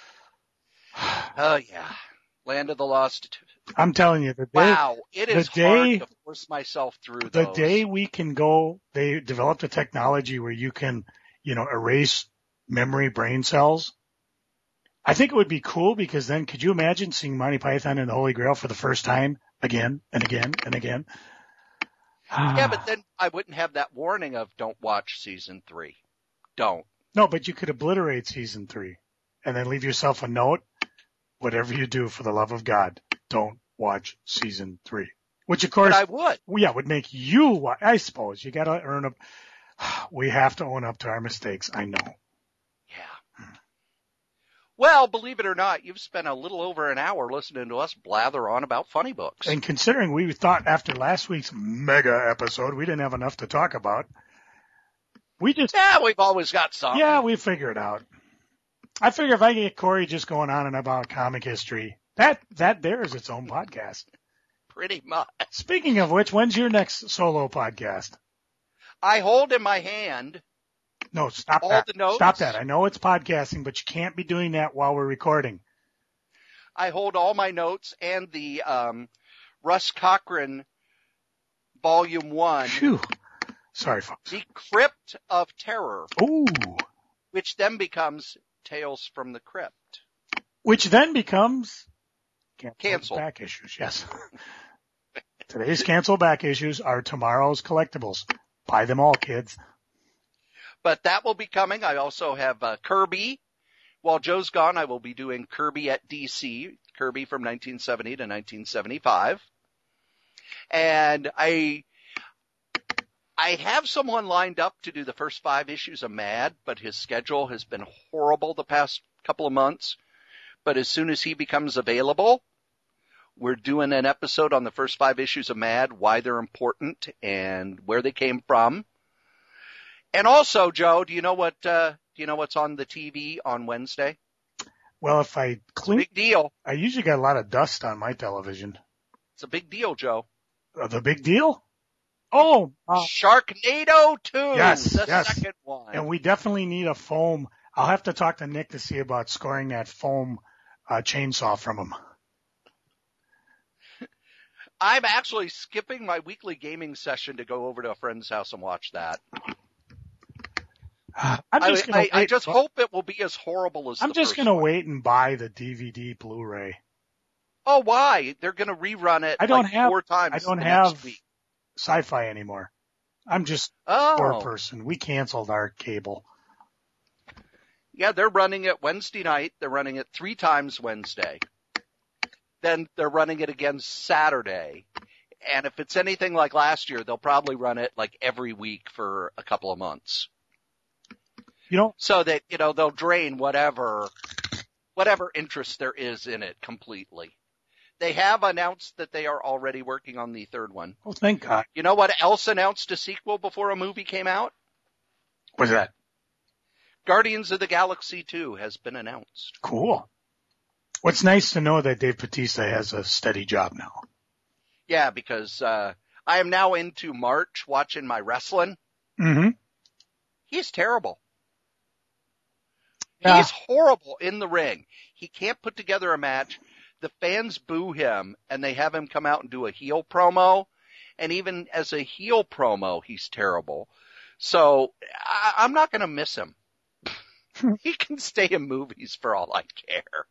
Oh, yeah. Land of the Lost. I'm telling you, the day, Wow, it is the day, hard to force myself through the those. day we can go, they developed a technology where you can, you know, erase memory brain cells. I think it would be cool because then could you imagine seeing Monty Python and the Holy Grail for the first time again and again and again? Yeah, but then I wouldn't have that warning of don't watch season three. Don't. No, but you could obliterate season three and then leave yourself a note. Whatever you do, for the love of God, don't watch season three. Which, of course, but I would. Well, yeah, would make you watch. I suppose you got to earn up. We have to own up to our mistakes. I know. Yeah. Well, believe it or not, you've spent a little over an hour listening to us blather on about funny books. And considering we thought after last week's mega episode we didn't have enough to talk about, we just yeah, we've always got something. Yeah, we figure it out. I figure if I get Corey just going on and about comic history, that, that there is its own podcast. Pretty much. Speaking of which, when's your next solo podcast? I hold in my hand. No, stop all that. The notes. Stop that. I know it's podcasting, but you can't be doing that while we're recording. I hold all my notes and the, um, Russ Cochran volume one. Phew. Sorry, folks. The Crypt of Terror. Ooh. Which then becomes Tales from the Crypt. Which then becomes Cancel back issues. Yes. Today's cancel back issues are tomorrow's collectibles. Buy them all, kids. But that will be coming. I also have uh, Kirby. While Joe's gone, I will be doing Kirby at D C. Kirby from nineteen seventy to nineteen seventy-five. And I, I have someone lined up to do the first five issues of Mad, but his schedule has been horrible the past couple of months. But as soon as he becomes available, we're doing an episode on the first five issues of Mad, why they're important and where they came from. And also, Joe, do you know what, uh, do you know what's on the T V on Wednesday? Well, if I clean, big deal. I usually got a lot of dust on my television. It's a big deal, Joe. Uh, the big deal? Oh, uh, Sharknado two. Yes, the yes. second one. And we definitely need a foam. I'll have to talk to Nick to see about scoring that foam uh, chainsaw from him. I'm actually skipping my weekly gaming session to go over to a friend's house and watch that. I'm just I, gonna I, wait. I just hope it will be as horrible as I'm the just first going to one. wait and buy the D V D Blu-ray. Oh, why? They're going to rerun it I don't like have, four times I don't the have next week. Sci-Fi anymore. I'm just oh. a poor person. We canceled our cable. Yeah, they're running it Wednesday night. They're running it three times Wednesday. Then they're running it again Saturday. And if it's anything like last year, they'll probably run it like every week for a couple of months. You know, so that, you know, they'll drain whatever, whatever interest there is in it completely. They have announced that they are already working on the third one. Oh, thank God. You know what else announced a sequel before a movie came out? What's that? Guardians of the Galaxy two has been announced. Cool. What's nice to know that Dave Bautista has a steady job now. Yeah, because, uh, I am now into March watching my wrestling. Mm-hmm. He's terrible. Yeah. He's horrible in the ring. He can't put together a match. The fans boo him, and they have him come out and do a heel promo. And even as a heel promo, he's terrible. So I, I'm not going to miss him. He can stay in movies for all I care.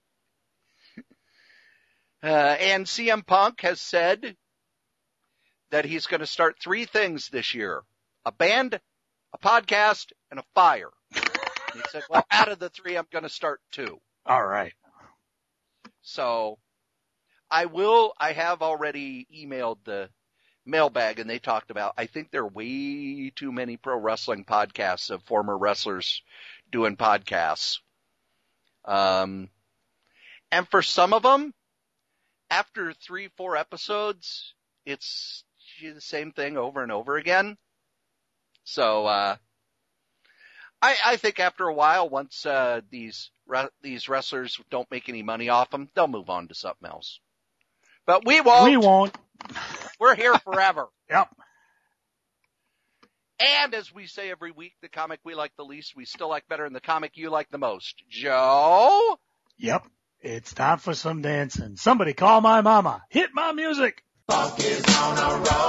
Uh, and C M Punk has said that he's going to start three things this year. A band, a podcast, and a fire. He said, well, out of the three, I'm going to start two. All right. So I will, I have already emailed the, mailbag, and they talked about, I think there are way too many pro wrestling podcasts of former wrestlers doing podcasts. Um, and for some of them, after three, four episodes, it's the same thing over and over again. So, uh, I, I think after a while, once, uh, these, re- these wrestlers don't make any money off them, they'll move on to something else. But we won't. We won't. We're here forever. Yep. And as we say every week, the comic we like the least, we still like better, and the comic you like the most. Joe? Yep. It's time for some dancing. Somebody call my mama. Hit my music. Buck is on a roll.